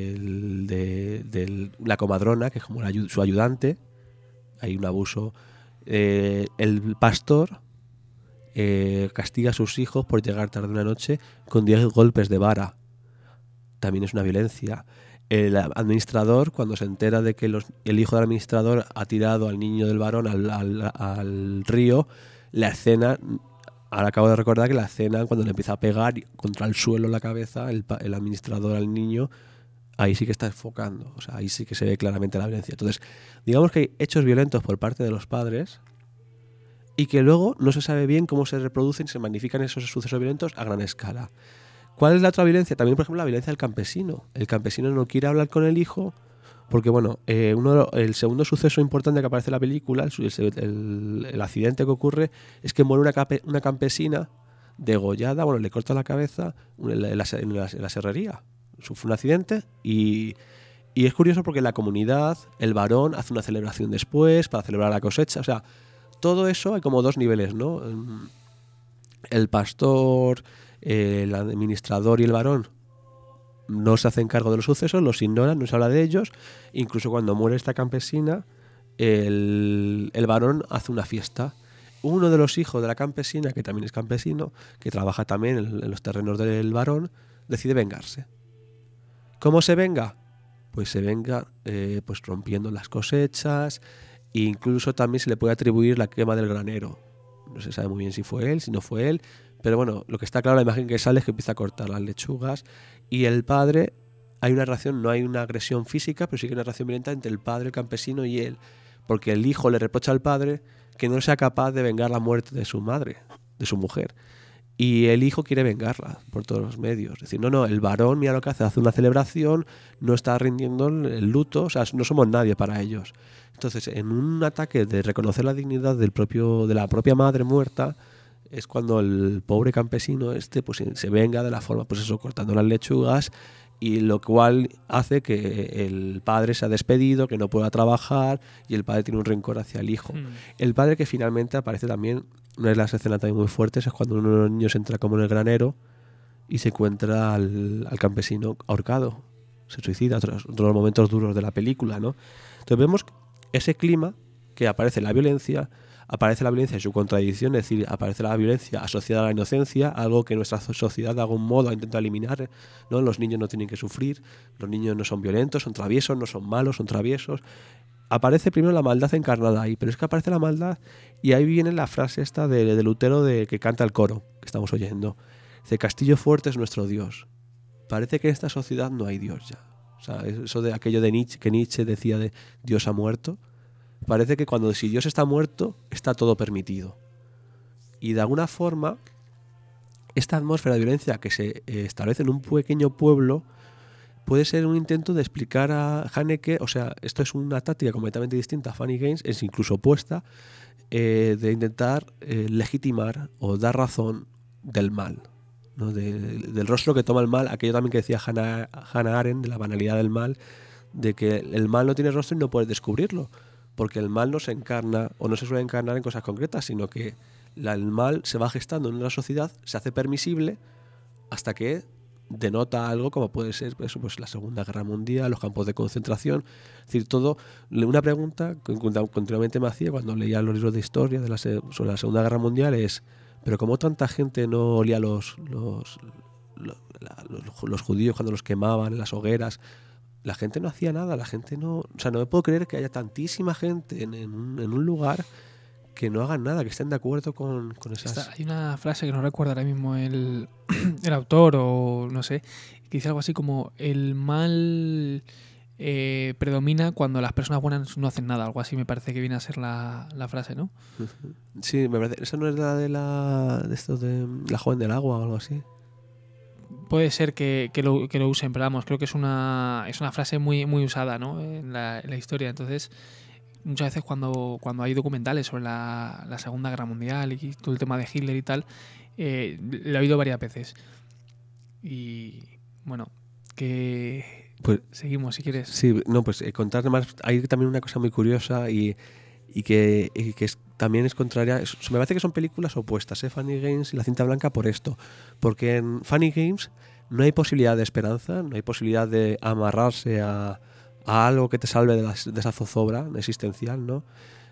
de la comadrona, que es como su ayudante, hay un abuso, el pastor castiga a sus hijos por llegar tarde una noche con 10 golpes de vara, también es una violencia. El administrador, cuando se entera de que el hijo del administrador ha tirado al niño del varón al río, la escena, ahora acabo de recordar que la escena cuando le empieza a pegar contra el suelo en la cabeza el administrador al niño, ahí sí que está enfocando, o sea, ahí sí que se ve claramente la violencia. Entonces, digamos que hay hechos violentos por parte de los padres y que luego no se sabe bien cómo se reproducen y se magnifican esos sucesos violentos a gran escala. ¿Cuál es la otra violencia? También, por ejemplo, la violencia del campesino. El campesino no quiere hablar con el hijo porque, bueno, el segundo suceso importante que aparece en la película, el accidente que ocurre, es que muere una campesina degollada, bueno, le corta la cabeza en la serrería. Sufre un accidente y es curioso porque en la comunidad el varón hace una celebración después para celebrar la cosecha. O sea, todo eso hay como 2 niveles, ¿no? El pastor, el administrador y el varón no se hacen cargo de los sucesos, los ignoran, no se habla de ellos. Incluso cuando muere esta campesina, el varón hace una fiesta. Uno de los hijos de la campesina, que también es campesino, que trabaja también en los terrenos del varón, decide vengarse. ¿Cómo se venga? pues se venga pues rompiendo las cosechas, e incluso también se le puede atribuir la quema del granero. No se sabe muy bien si fue él, si no fue él, pero bueno, lo que está claro, la imagen que sale es que empieza a cortar las lechugas, y el padre, hay una relación, no hay una agresión física, pero sí que hay una relación violenta entre el padre, el campesino, y él, porque el hijo le reprocha al padre que no sea capaz de vengar la muerte de su madre, de su mujer. Y el hijo quiere vengarla por todos los medios. Es decir, no, el varón, mira lo que hace una celebración, no está rindiendo el luto, o sea, no somos nadie para ellos. Entonces, en un ataque de reconocer la dignidad de la propia madre muerta, es cuando el pobre campesino pues se venga de la forma, pues eso, cortando las lechugas, y lo cual hace que el padre se ha despedido, que no pueda trabajar, y el padre tiene un rencor hacia el hijo. El padre, que finalmente aparece también, una de las escenas también muy fuertes, es cuando uno de los niños entra como en el granero y se encuentra al campesino ahorcado, se suicida, otros los momentos duros de la película, ¿no? Entonces vemos ese clima que aparece la violencia en su contradicción, es decir, aparece la violencia asociada a la inocencia, algo que nuestra sociedad de algún modo ha intentado eliminar, ¿no? Los niños no tienen que sufrir, los niños no son violentos, son traviesos, no son malos, son traviesos. Aparece primero la maldad encarnada ahí, pero es que aparece la maldad, y ahí viene la frase esta de Lutero que canta el coro, que estamos oyendo. Dice: Castillo fuerte es nuestro Dios. Parece que en esta sociedad no hay Dios ya. O sea, eso de aquello de Nietzsche, que Nietzsche decía de Dios ha muerto. Parece que si Dios está muerto, está todo permitido. Y de alguna forma, esta atmósfera de violencia que se establece en un pequeño pueblo puede ser un intento de explicar a Haneke, o sea, esto es una táctica completamente distinta a Funny Games, es incluso opuesta, de intentar legitimar o dar razón del mal, ¿no? Del rostro que toma el mal, aquello también que decía Hannah Arendt, de la banalidad del mal, de que el mal no tiene rostro y no puedes descubrirlo, porque el mal no se encarna o no se suele encarnar en cosas concretas, sino que el mal se va gestando en una sociedad, se hace permisible hasta que denota algo como puede ser pues la Segunda Guerra Mundial, los campos de concentración. Es decir, todo. Una pregunta que continuamente me hacía cuando leía los libros de historia sobre la Segunda Guerra Mundial es: ¿pero cómo tanta gente no olía los judíos cuando los quemaban en las hogueras? La gente no hacía nada, la gente no... O sea, no me puedo creer que haya tantísima gente en un lugar que no hagan nada, que estén de acuerdo con esas... Hay una frase que no recuerdo ahora mismo el autor o no sé, que dice algo así como: el mal predomina cuando las personas buenas no hacen nada. Algo así me parece que viene a ser la frase, ¿no? Sí, me parece... ¿Esa no es de esto de la joven del agua o algo así? Puede ser que lo usen, pero vamos, creo que es una frase muy, muy usada, ¿no? en la historia. Entonces, muchas veces cuando hay documentales sobre la Segunda Guerra Mundial y todo el tema de Hitler y tal, lo he oído varias veces. Y bueno, que pues, seguimos si quieres. Sí, no, pues contar más. Hay también una cosa muy curiosa y que también es contraria. Me parece que son películas opuestas, Funny Games y La Cinta Blanca, por esto. Porque en Funny Games no hay posibilidad de esperanza, no hay posibilidad de amarrarse a algo que te salve de esa zozobra existencial, ¿no?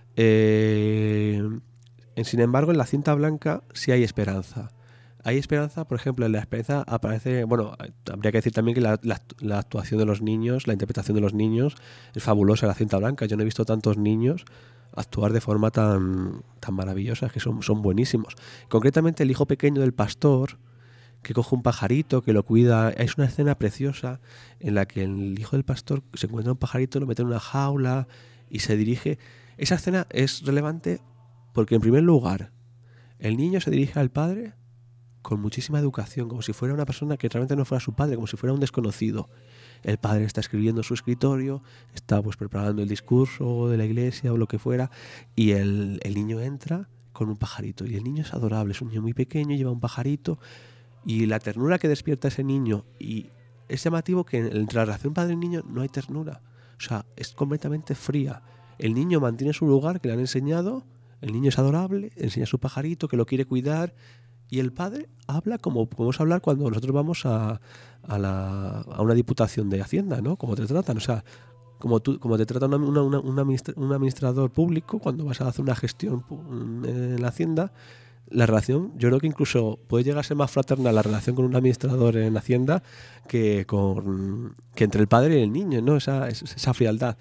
Sin embargo, en La Cinta Blanca sí hay esperanza. Hay esperanza, por ejemplo, en la esperanza aparece... Bueno, habría que decir también que la actuación de los niños, la interpretación de los niños es fabulosa en La Cinta Blanca. Yo no he visto tantos niños actuar de forma tan maravillosa, que son buenísimos. Concretamente el hijo pequeño del pastor, que coge un pajarito, que lo cuida. Es una escena preciosa en la que el hijo del pastor se encuentra un pajarito, lo mete en una jaula y se dirige. Esa escena es relevante porque, en primer lugar, el niño se dirige al padre con muchísima educación, como si fuera una persona que realmente no fuera su padre, como si fuera un desconocido. El padre está escribiendo en su escritorio, está pues preparando el discurso de la iglesia o lo que fuera, y el niño entra con un pajarito. Y el niño es adorable, es un niño muy pequeño, lleva un pajarito, y la ternura que despierta ese niño, y es llamativo que entre la relación padre y niño no hay ternura. O sea, es completamente fría. El niño mantiene su lugar que le han enseñado, el niño es adorable, enseña a su pajarito que lo quiere cuidar, y el padre habla como podemos hablar cuando nosotros vamos a una diputación de Hacienda, ¿no? Como te tratan, o sea, como te trata un administrador público cuando vas a hacer una gestión en la Hacienda. la relación, yo creo que incluso puede llegar a ser más fraterna la relación con un administrador en Hacienda que entre el padre y el niño, ¿no? Esa frialdad.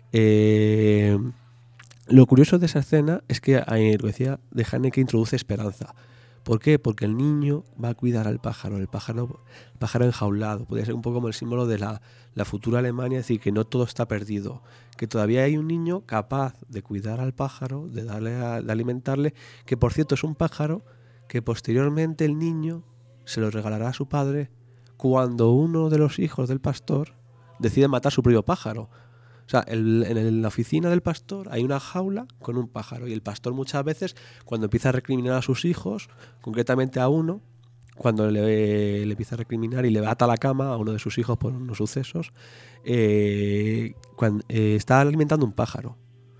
Lo curioso de esa escena es que, lo decía, de Haneke introduce esperanza. ¿Por qué? Porque el niño va a cuidar al pájaro, el pájaro enjaulado. Podría ser un poco como el símbolo de la futura Alemania, es decir, que no todo está perdido, que todavía hay un niño capaz de cuidar al pájaro, de alimentarle, que por cierto es un pájaro que posteriormente el niño se lo regalará a su padre cuando uno de los hijos del pastor decide matar su propio pájaro. O sea, en la oficina del pastor hay una jaula con un pájaro y el pastor muchas veces, cuando empieza a recriminar a sus hijos, concretamente a uno, cuando le empieza a recriminar y le ata a la cama a uno de sus hijos por unos sucesos, está alimentando un pájaro.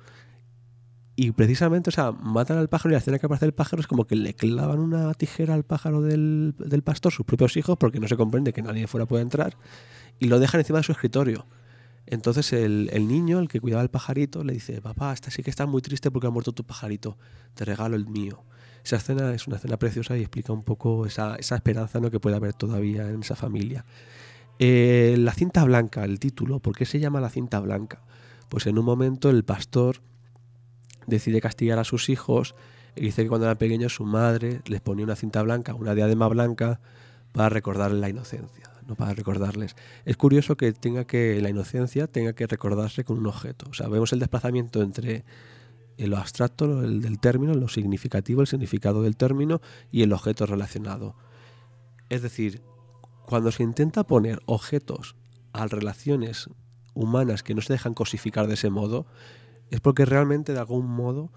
Y precisamente, o sea, matan al pájaro y la escena que aparece del pájaro es como que le clavan una tijera al pájaro del pastor, sus propios hijos, porque no se comprende que nadie de fuera pueda entrar, y lo dejan encima de su escritorio. Entonces el niño, el que cuidaba el pajarito, le dice: papá, sí que estás muy triste porque ha muerto tu pajarito, te regalo el mío. Esa escena es una escena preciosa y explica un poco esa esperanza, ¿no?, que puede haber todavía en esa familia. La cinta blanca, el título, ¿por qué se llama la cinta blanca? Pues en un momento el pastor decide castigar a sus hijos y dice que cuando eran pequeños su madre les ponía una cinta blanca, una diadema blanca, para recordarles la inocencia, no para recordarles. Es curioso que la inocencia tenga que recordarse con un objeto. O sea, vemos el desplazamiento entre lo abstracto, el del término, lo significativo, el significado del término y el objeto relacionado. Es decir, cuando se intenta poner objetos a relaciones humanas que no se dejan cosificar de ese modo, es porque realmente de algún modo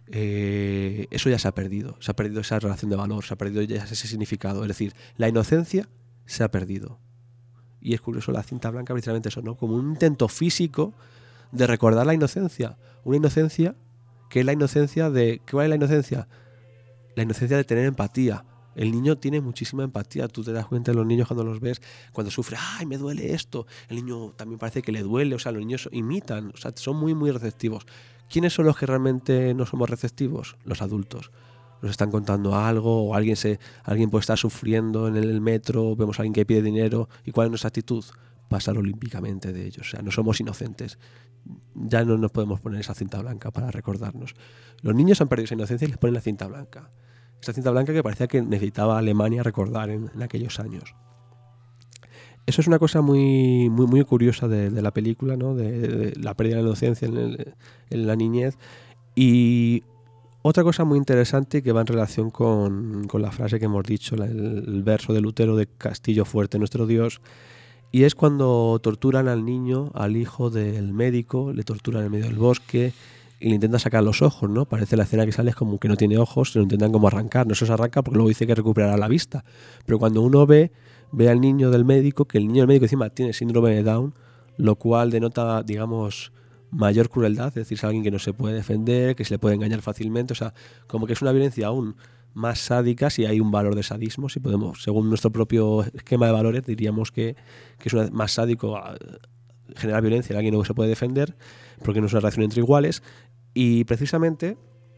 eso ya se ha perdido esa relación de valor, se ha perdido ya ese significado. Es decir, la inocencia se ha perdido. Y es curioso la cinta blanca, precisamente eso, ¿no? Como un intento físico de recordar la inocencia. Una inocencia que es la inocencia de... ¿Cuál es la inocencia? La inocencia de tener empatía. El niño tiene muchísima empatía. Tú te das cuenta de los niños cuando los ves, cuando sufre, ¡ay, me duele esto! El niño también parece que le duele. O sea, los niños imitan, o sea, son muy, muy receptivos. ¿Quiénes son los que realmente no somos receptivos? Los adultos. Nos están contando algo, o alguien puede estar sufriendo en el metro, vemos a alguien que pide dinero, ¿y cuál es nuestra actitud? Pasar olímpicamente de ellos. O sea, no somos inocentes. Ya no nos podemos poner esa cinta blanca para recordarnos. Los niños han perdido esa inocencia y les ponen la cinta blanca. Esa cinta blanca que parecía que necesitaba Alemania recordar en aquellos años. Eso es una cosa muy, muy, muy curiosa de la película, ¿no? De la pérdida de la inocencia en la niñez. Y otra cosa muy interesante que va en relación con la frase que hemos dicho, el verso de Lutero de Castillo fuerte nuestro Dios, y es cuando torturan al niño, al hijo del médico, le torturan en medio del bosque y le intentan sacar los ojos, ¿no? Parece la escena que sale es como que no tiene ojos, se lo intentan como arrancar, no se arranca porque luego dice que recuperará la vista. Pero cuando uno ve al niño del médico, que el niño del médico encima tiene síndrome de Down, lo cual denota, digamos, mayor crueldad, es decir, es alguien que no se puede defender, que se le puede engañar fácilmente, o sea, como que es una violencia aún más sádica si hay un valor de sadismo, si podemos, según nuestro propio esquema de valores, diríamos que es más sádico generar violencia en alguien que no se puede defender, porque no es una relación entre iguales, y precisamente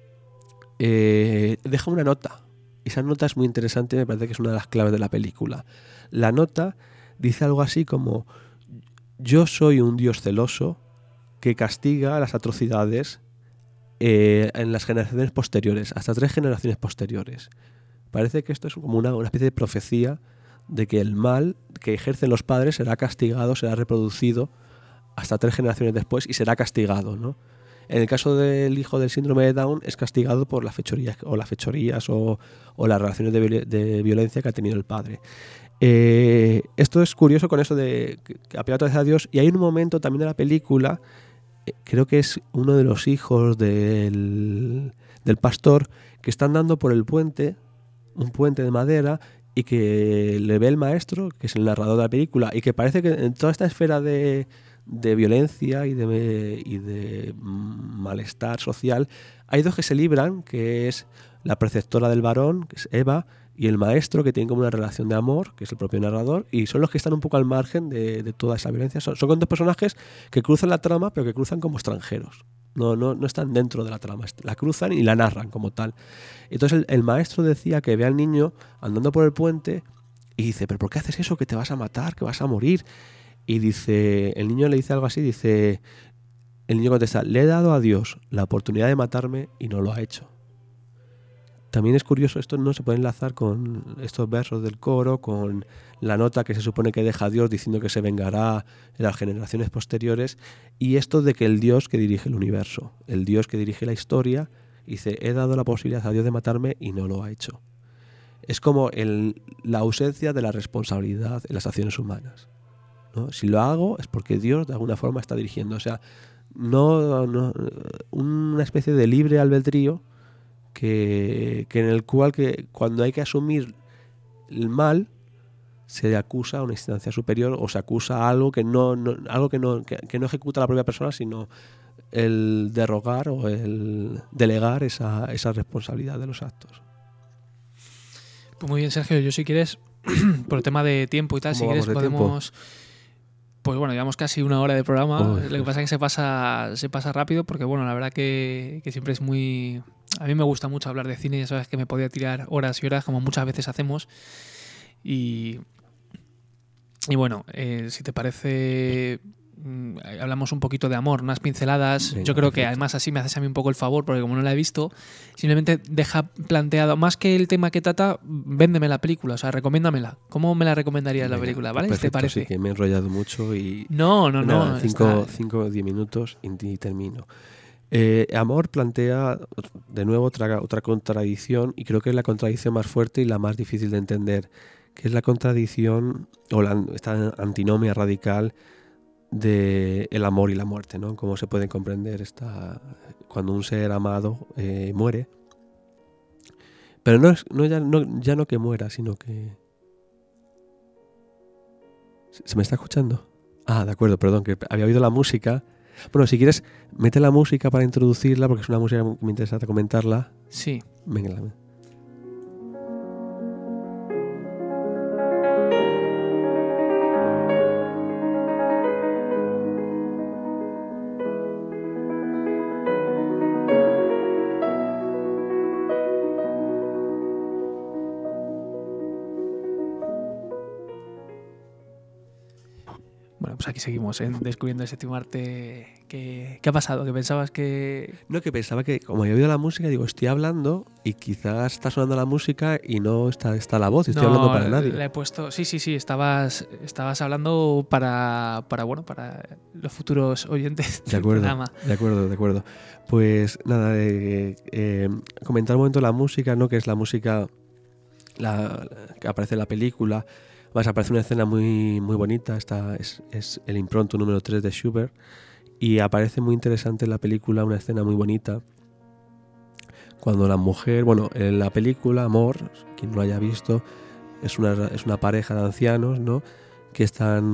deja una nota. Esa nota es muy interesante, me parece que es una de las claves de la película. La nota dice algo así como: yo soy un Dios celoso que castiga las atrocidades en las generaciones posteriores, hasta 3 generaciones posteriores. Parece que esto es como una especie de profecía de que el mal que ejercen los padres será castigado, será reproducido hasta 3 generaciones después y será castigado, ¿no? En el caso del hijo del síndrome de Down es castigado por las fechorías o las relaciones de violencia que ha tenido el padre. Esto es curioso con eso de que apela otra vez a Dios, y hay un momento también de la película, creo que es uno de los hijos del pastor, que está andando por el puente, un puente de madera, y que le ve el maestro, que es el narrador de la película, y que parece que en toda esta esfera de violencia y de malestar social hay 2 que se libran, que es la preceptora del varón, que es Eva, y el maestro, que tienen como una relación de amor, que es el propio narrador, y son los que están un poco al margen de toda esa violencia. Son 2 personajes que cruzan la trama, pero que cruzan como extranjeros. no están dentro de la trama, la cruzan y la narran como tal. Entonces el maestro decía que ve al niño andando por el puente y dice, ¿pero por qué haces eso? Que te vas a matar, que vas a morir. Y dice, el niño le dice algo así, el niño contesta, le he dado a Dios la oportunidad de matarme y no lo ha hecho. También es curioso, esto no se puede enlazar con estos versos del coro, con la nota que se supone que deja Dios diciendo que se vengará en las generaciones posteriores, y esto de que el Dios que dirige el universo, el Dios que dirige la historia, dice, he dado la posibilidad a Dios de matarme y no lo ha hecho. Es como la ausencia de la responsabilidad en las acciones humanas, ¿no? Si lo hago es porque Dios de alguna forma está dirigiendo, o sea, no una especie de libre albedrío que en el cual cuando hay que asumir el mal se acusa a una instancia superior o se acusa a algo que no ejecuta la propia persona, sino el derrogar o el delegar esa responsabilidad de los actos. Pues muy bien, Sergio, yo si quieres, por el tema de tiempo y tal, si quieres podemos... Pues bueno, llevamos casi una hora de programa. Lo que pasa es que se pasa rápido porque, bueno, la verdad que siempre es muy... A mí me gusta mucho hablar de cine, ya sabes que me podía tirar horas y horas, como muchas veces hacemos. Y bueno, si te parece, hablamos un poquito de amor, unas pinceladas. Venga, yo creo que además así me haces a mí un poco el favor, porque como no la he visto, simplemente deja planteado, más que el tema que trata, véndeme la película, o sea, recomiéndamela. ¿Cómo me la recomendarías la película? ¿Vale? Perfecto, ¿Te parece? Sí, que me he enrollado mucho y... No. 5 o 10 minutos y termino. Amor plantea de nuevo otra contradicción, y creo que es la contradicción más fuerte y la más difícil de entender, que es la contradicción o esta antinomia radical de el amor y la muerte, ¿no? Cómo se puede comprender cuando un ser amado muere, pero ya no que muera, sino que... ¿Se me está escuchando? Ah, de acuerdo, perdón, que había oído la música. Bueno, si quieres, mete la música para introducirla, porque es una música que me interesa comentarla. Sí. Venga, Bueno, pues aquí seguimos, descubriendo el séptimo arte. ¿Qué ha pasado? ¿Que pensabas que...? No, que pensaba que como había oído la música, digo, estoy hablando y quizás está sonando la música y no está la voz, y estoy hablando para nadie. Le he puesto... Sí, estabas hablando para los futuros oyentes del programa. De acuerdo. Pues nada, comentar un momento la música, ¿no? Que es la música que aparece en la película. Además, aparece una escena muy, muy bonita. Es el impronto número 3 de Schubert. Y aparece muy interesante en la película una escena muy bonita. Cuando la mujer, en la película, Amor, quien no lo haya visto, es una pareja de ancianos, ¿no? Que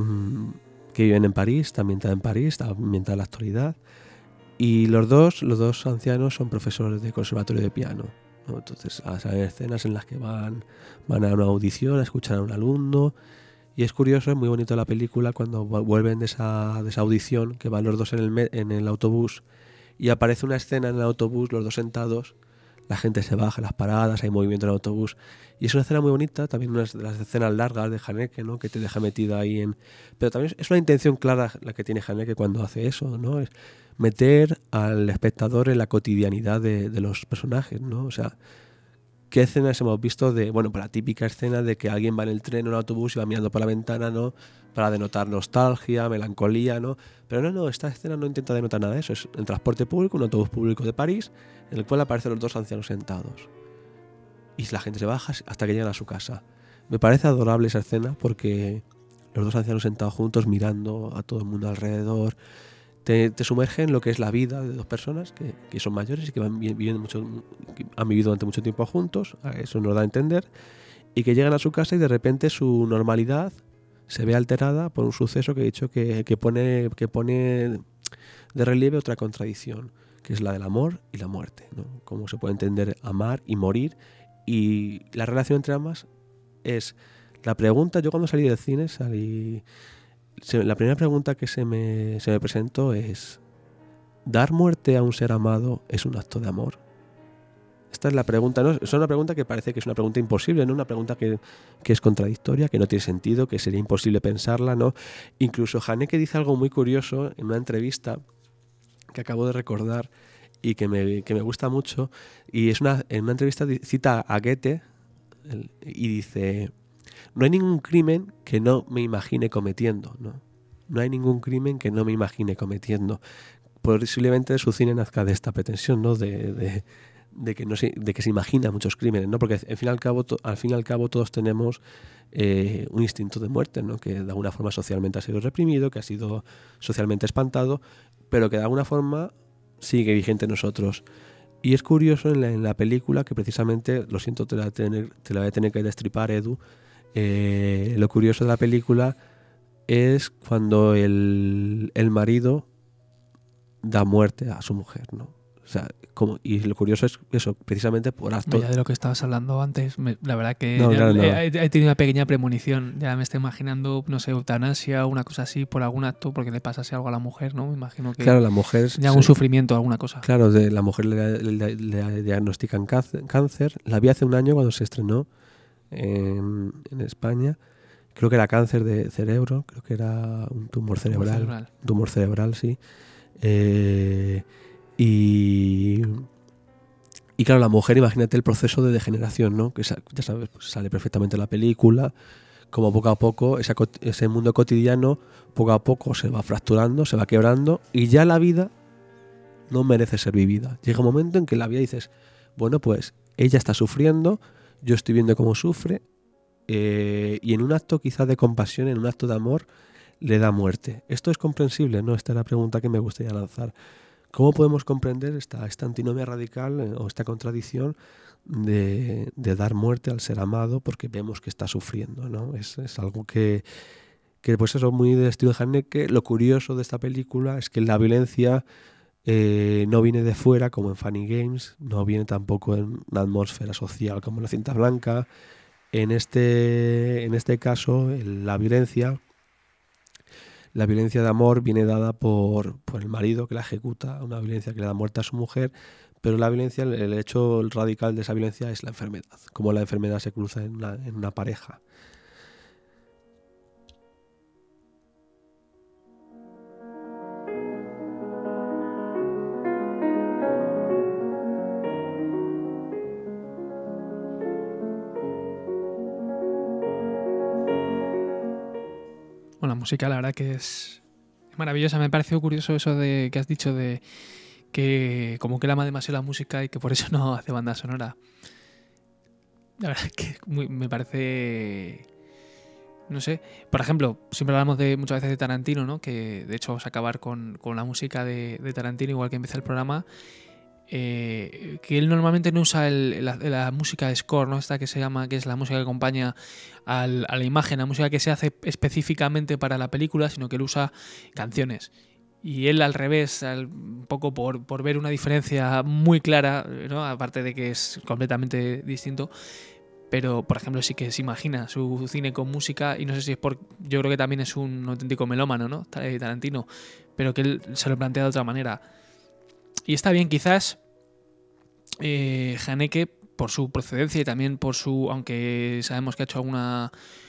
viven en París, está ambientada en París, está ambientada en la actualidad. Y los dos ancianos son profesores de conservatorio de piano, ¿no? Entonces hay escenas en las que van a una audición a escuchar a un alumno, y es curioso, es muy bonito la película cuando vuelven de esa audición, que van los dos en el autobús, y aparece una escena en el autobús, los dos sentados, la gente se baja, las paradas, hay movimiento en el autobús, y es una escena muy bonita, también una de las escenas largas de Haneke, ¿no? Que te deja metida ahí pero también es una intención clara la que tiene Haneke cuando hace eso, ¿no? Es meter al espectador en la cotidianidad de los personajes, ¿no? O sea, ¿qué escenas hemos visto la típica escena de que alguien va en el tren o en el autobús y va mirando por la ventana, ¿no? Para denotar nostalgia, melancolía, ¿no? Pero no, esta escena no intenta denotar nada de eso. Es el transporte público, un autobús público de París, en el cual aparecen los dos ancianos sentados. Y la gente se baja hasta que llegan a su casa. Me parece adorable esa escena porque los dos ancianos sentados juntos mirando a todo el mundo alrededor te sumerge en lo que es la vida de dos personas que son mayores y que han vivido durante mucho tiempo juntos, eso nos da a entender, y que llegan a su casa y de repente su normalidad se ve alterada por un suceso que he dicho que pone de relieve otra contradicción, que es la del amor y la muerte, ¿no? Cómo se puede entender amar y morir, y la relación entre ambas es la pregunta. Yo cuando salí del cine la primera pregunta que se me presentó es: ¿dar muerte a un ser amado es un acto de amor? Esta es la pregunta, ¿no? Es una pregunta que parece que es una pregunta imposible, ¿no? Una pregunta que es contradictoria, que no tiene sentido, que sería imposible pensarla, ¿no? Incluso Haneke dice algo muy curioso en una entrevista que acabo de recordar y que me gusta mucho, y en una entrevista cita a Goethe y dice: no hay ningún crimen que no me imagine cometiendo, ¿no? No hay ningún crimen que no me imagine cometiendo. Posiblemente su cine nazca de esta pretensión, ¿no? De que se imagina muchos crímenes, ¿no? Porque al fin y al cabo todos tenemos un instinto de muerte, ¿no? Que de alguna forma socialmente ha sido reprimido, que ha sido socialmente espantado, pero que de alguna forma sigue vigente en nosotros. Y es curioso en la película que precisamente, lo siento, te la voy a tener que destripar, Edu. Lo curioso de la película es cuando el marido da muerte a su mujer, ¿no? O sea, y lo curioso es eso, precisamente por acto. Ya de lo que estabas hablando antes, la verdad que no. He tenido una pequeña premonición. Ya me estoy imaginando, no sé, eutanasia o una cosa así por algún acto, porque le pasase algo a la mujer, ¿no? Me imagino que. Claro, la mujer. Ya algún sufrimiento, alguna cosa. Claro, la mujer le diagnostican cáncer. La vi hace un año cuando se estrenó en España. Creo que era cáncer de cerebro, creo que era un tumor cerebral. Un tumor cerebral, sí. Y claro, la mujer, imagínate el proceso de degeneración, ¿no? Que ya sabes, pues sale perfectamente en la película, como poco a poco ese mundo cotidiano poco a poco se va fracturando, se va quebrando, y ya la vida no merece ser vivida. Llega un momento en que la vida dices, bueno, pues ella está sufriendo, yo estoy viendo cómo sufre, y en un acto quizás de compasión, en un acto de amor, le da muerte. ¿Esto es comprensible? ¿No? Esta es la pregunta que me gustaría lanzar. ¿Cómo podemos comprender esta antinomia radical o esta contradicción de dar muerte al ser amado porque vemos que está sufriendo, ¿no? Es algo que pues eso, muy de estilo Haneke. Lo curioso de esta película es que la violencia no viene de fuera como en Funny Games, no viene tampoco en una atmósfera social como en La cinta blanca. En este caso, la violencia de amor viene dada por el marido que la ejecuta, una violencia que le da muerte a su mujer, pero la violencia, el hecho radical de esa violencia es la enfermedad, como la enfermedad se cruza en una pareja. Bueno, la música la verdad que es maravillosa. Me ha parecido curioso eso de que has dicho de que como que él ama demasiado la música y que por eso no hace banda sonora. La verdad que me parece... No sé. Por ejemplo, siempre hablamos muchas veces de Tarantino, ¿no? Que de hecho vamos a acabar con la música de Tarantino, igual que empieza el programa. Que él normalmente no usa la música de score, ¿no? Esta que se llama, que es la música que acompaña a la imagen, la música que se hace específicamente para la película, sino que él usa canciones. Y él al revés, un poco por ver una diferencia muy clara, ¿no? Aparte de que es completamente distinto, pero por ejemplo sí que se imagina su cine con música, y no sé si es yo creo que también es un auténtico melómano, ¿no? Tarantino, pero que él se lo plantea de otra manera. Y está bien, quizás Haneke, por su procedencia y también por aunque sabemos que ha hecho alguna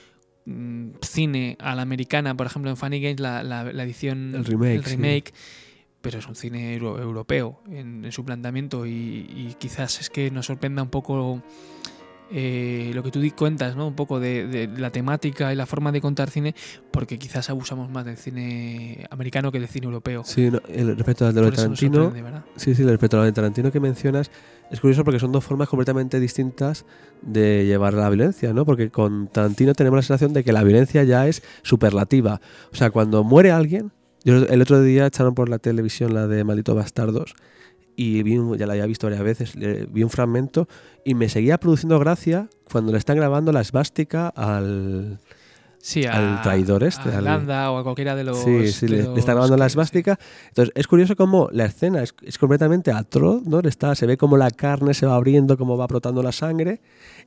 cine a la americana, por ejemplo en Funny Games, la edición, el remake, sí. Pero es un cine europeo en su planteamiento, y quizás es que nos sorprenda un poco lo que tú cuentas, ¿no? Un poco de la temática y la forma de contar cine, porque quizás abusamos más del cine americano que del cine europeo. Sí, no, respecto al de Tarantino, respecto a lo de Tarantino que mencionas, es curioso porque son dos formas completamente distintas de llevar la violencia, ¿no? Porque con Tarantino tenemos la sensación de que la violencia ya es superlativa. O sea, cuando muere alguien, yo el otro día echaron por la televisión la de Malditos Bastardos, y ya la había visto varias veces, vi un fragmento y me seguía produciendo gracia cuando le están grabando la esvástica al traidor a Landa o a cualquiera de los... Sí, le está grabando la esvástica. Sí. Entonces es curioso cómo la escena es completamente atroz, ¿no? Se ve como la carne se va abriendo, cómo va brotando la sangre,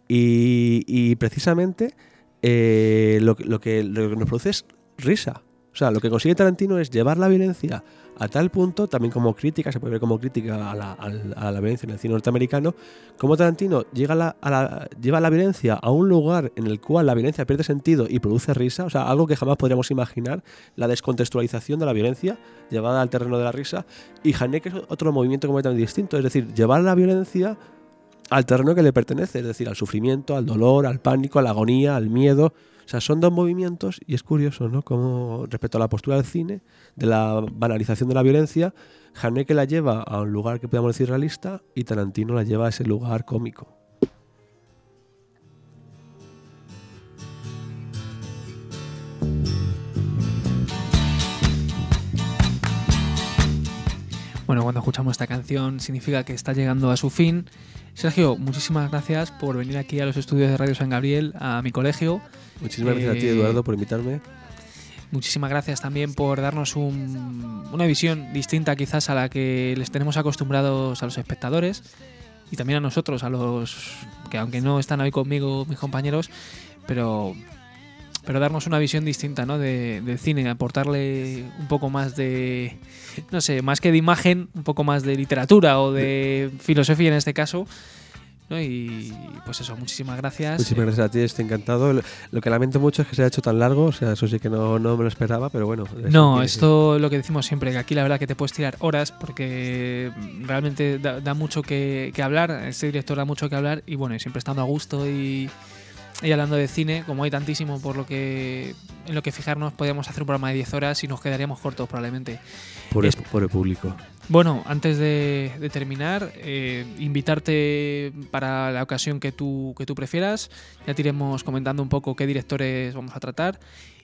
y precisamente lo que nos produce es risa. O O sea, lo que consigue Tarantino es llevar la violencia a tal punto, también como crítica, se puede ver como crítica a la violencia en el cine norteamericano, como Tarantino lleva la violencia a un lugar en el cual la violencia pierde sentido y produce risa, o sea, algo que jamás podríamos imaginar, la descontextualización de la violencia llevada al terreno de la risa, y Haneke es otro movimiento completamente distinto, es decir, llevar la violencia al terreno que le pertenece, es decir, al sufrimiento, al dolor, al pánico, a la agonía, al miedo. O sea, son dos movimientos y es curioso, ¿no? Como respecto a la postura del cine, de la banalización de la violencia, Haneke la lleva a un lugar que podemos decir realista y Tarantino la lleva a ese lugar cómico. Bueno, cuando escuchamos esta canción significa que está llegando a su fin. Sergio, muchísimas gracias por venir aquí a los estudios de Radio San Gabriel, a mi colegio. Muchísimas gracias a ti, Eduardo, por invitarme. Muchísimas gracias también por darnos una visión distinta quizás a la que les tenemos acostumbrados a los espectadores y también a nosotros, a los que aunque no están hoy conmigo mis compañeros, pero darnos una visión distinta, ¿no? del cine, aportarle un poco más de, no sé, más que de imagen, un poco más de literatura o de filosofía en este caso, ¿no? Y pues eso, muchísimas gracias. Muchísimas gracias a ti, estoy encantado. Lo que lamento mucho es que se haya hecho tan largo, o sea, eso sí que no me lo esperaba, pero bueno. No, esto es lo que decimos siempre, que aquí la verdad que te puedes tirar horas porque realmente da mucho que hablar, este director da mucho que hablar y bueno, siempre estando a gusto y hablando de cine, como hay tantísimo en lo que fijarnos, podríamos hacer un programa de 10 horas y nos quedaríamos cortos probablemente. Por el público. Bueno, antes de terminar, invitarte para la ocasión que tú prefieras. Ya te iremos comentando un poco qué directores vamos a tratar.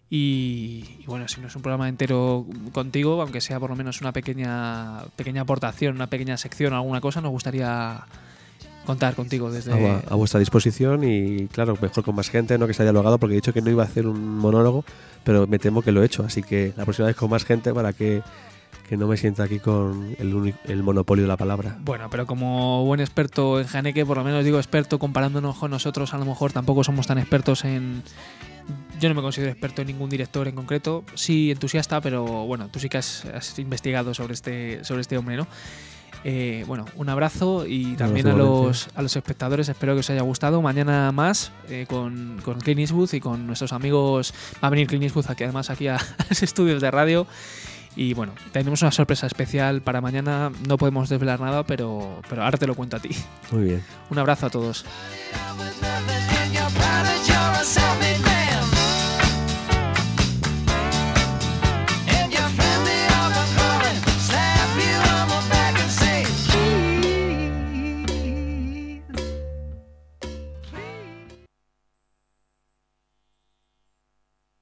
Y bueno, si no es un programa entero contigo, aunque sea por lo menos una pequeña aportación, una pequeña sección o alguna cosa, nos gustaría contar contigo desde... A vuestra disposición y claro, mejor con más gente, no que se haya dialogado, porque he dicho que no iba a hacer un monólogo, pero me temo que lo he hecho, así que la próxima vez con más gente para que no me sienta aquí con el monopolio de la palabra. Bueno, pero como buen experto en Haneke, por lo menos digo experto comparándonos con nosotros, a lo mejor tampoco somos tan expertos en... Yo no me considero experto en ningún director en concreto, sí entusiasta, pero bueno, tú sí que has investigado sobre este hombre, ¿no? Bueno, un abrazo y también a los espectadores, espero que os haya gustado. Mañana más con Clint Eastwood y con nuestros amigos. Va a venir Clint Eastwood además aquí a los estudios de radio. Y bueno, tenemos una sorpresa especial para mañana. No podemos desvelar nada, pero ahora te lo cuento a ti. Muy bien. Un abrazo a todos.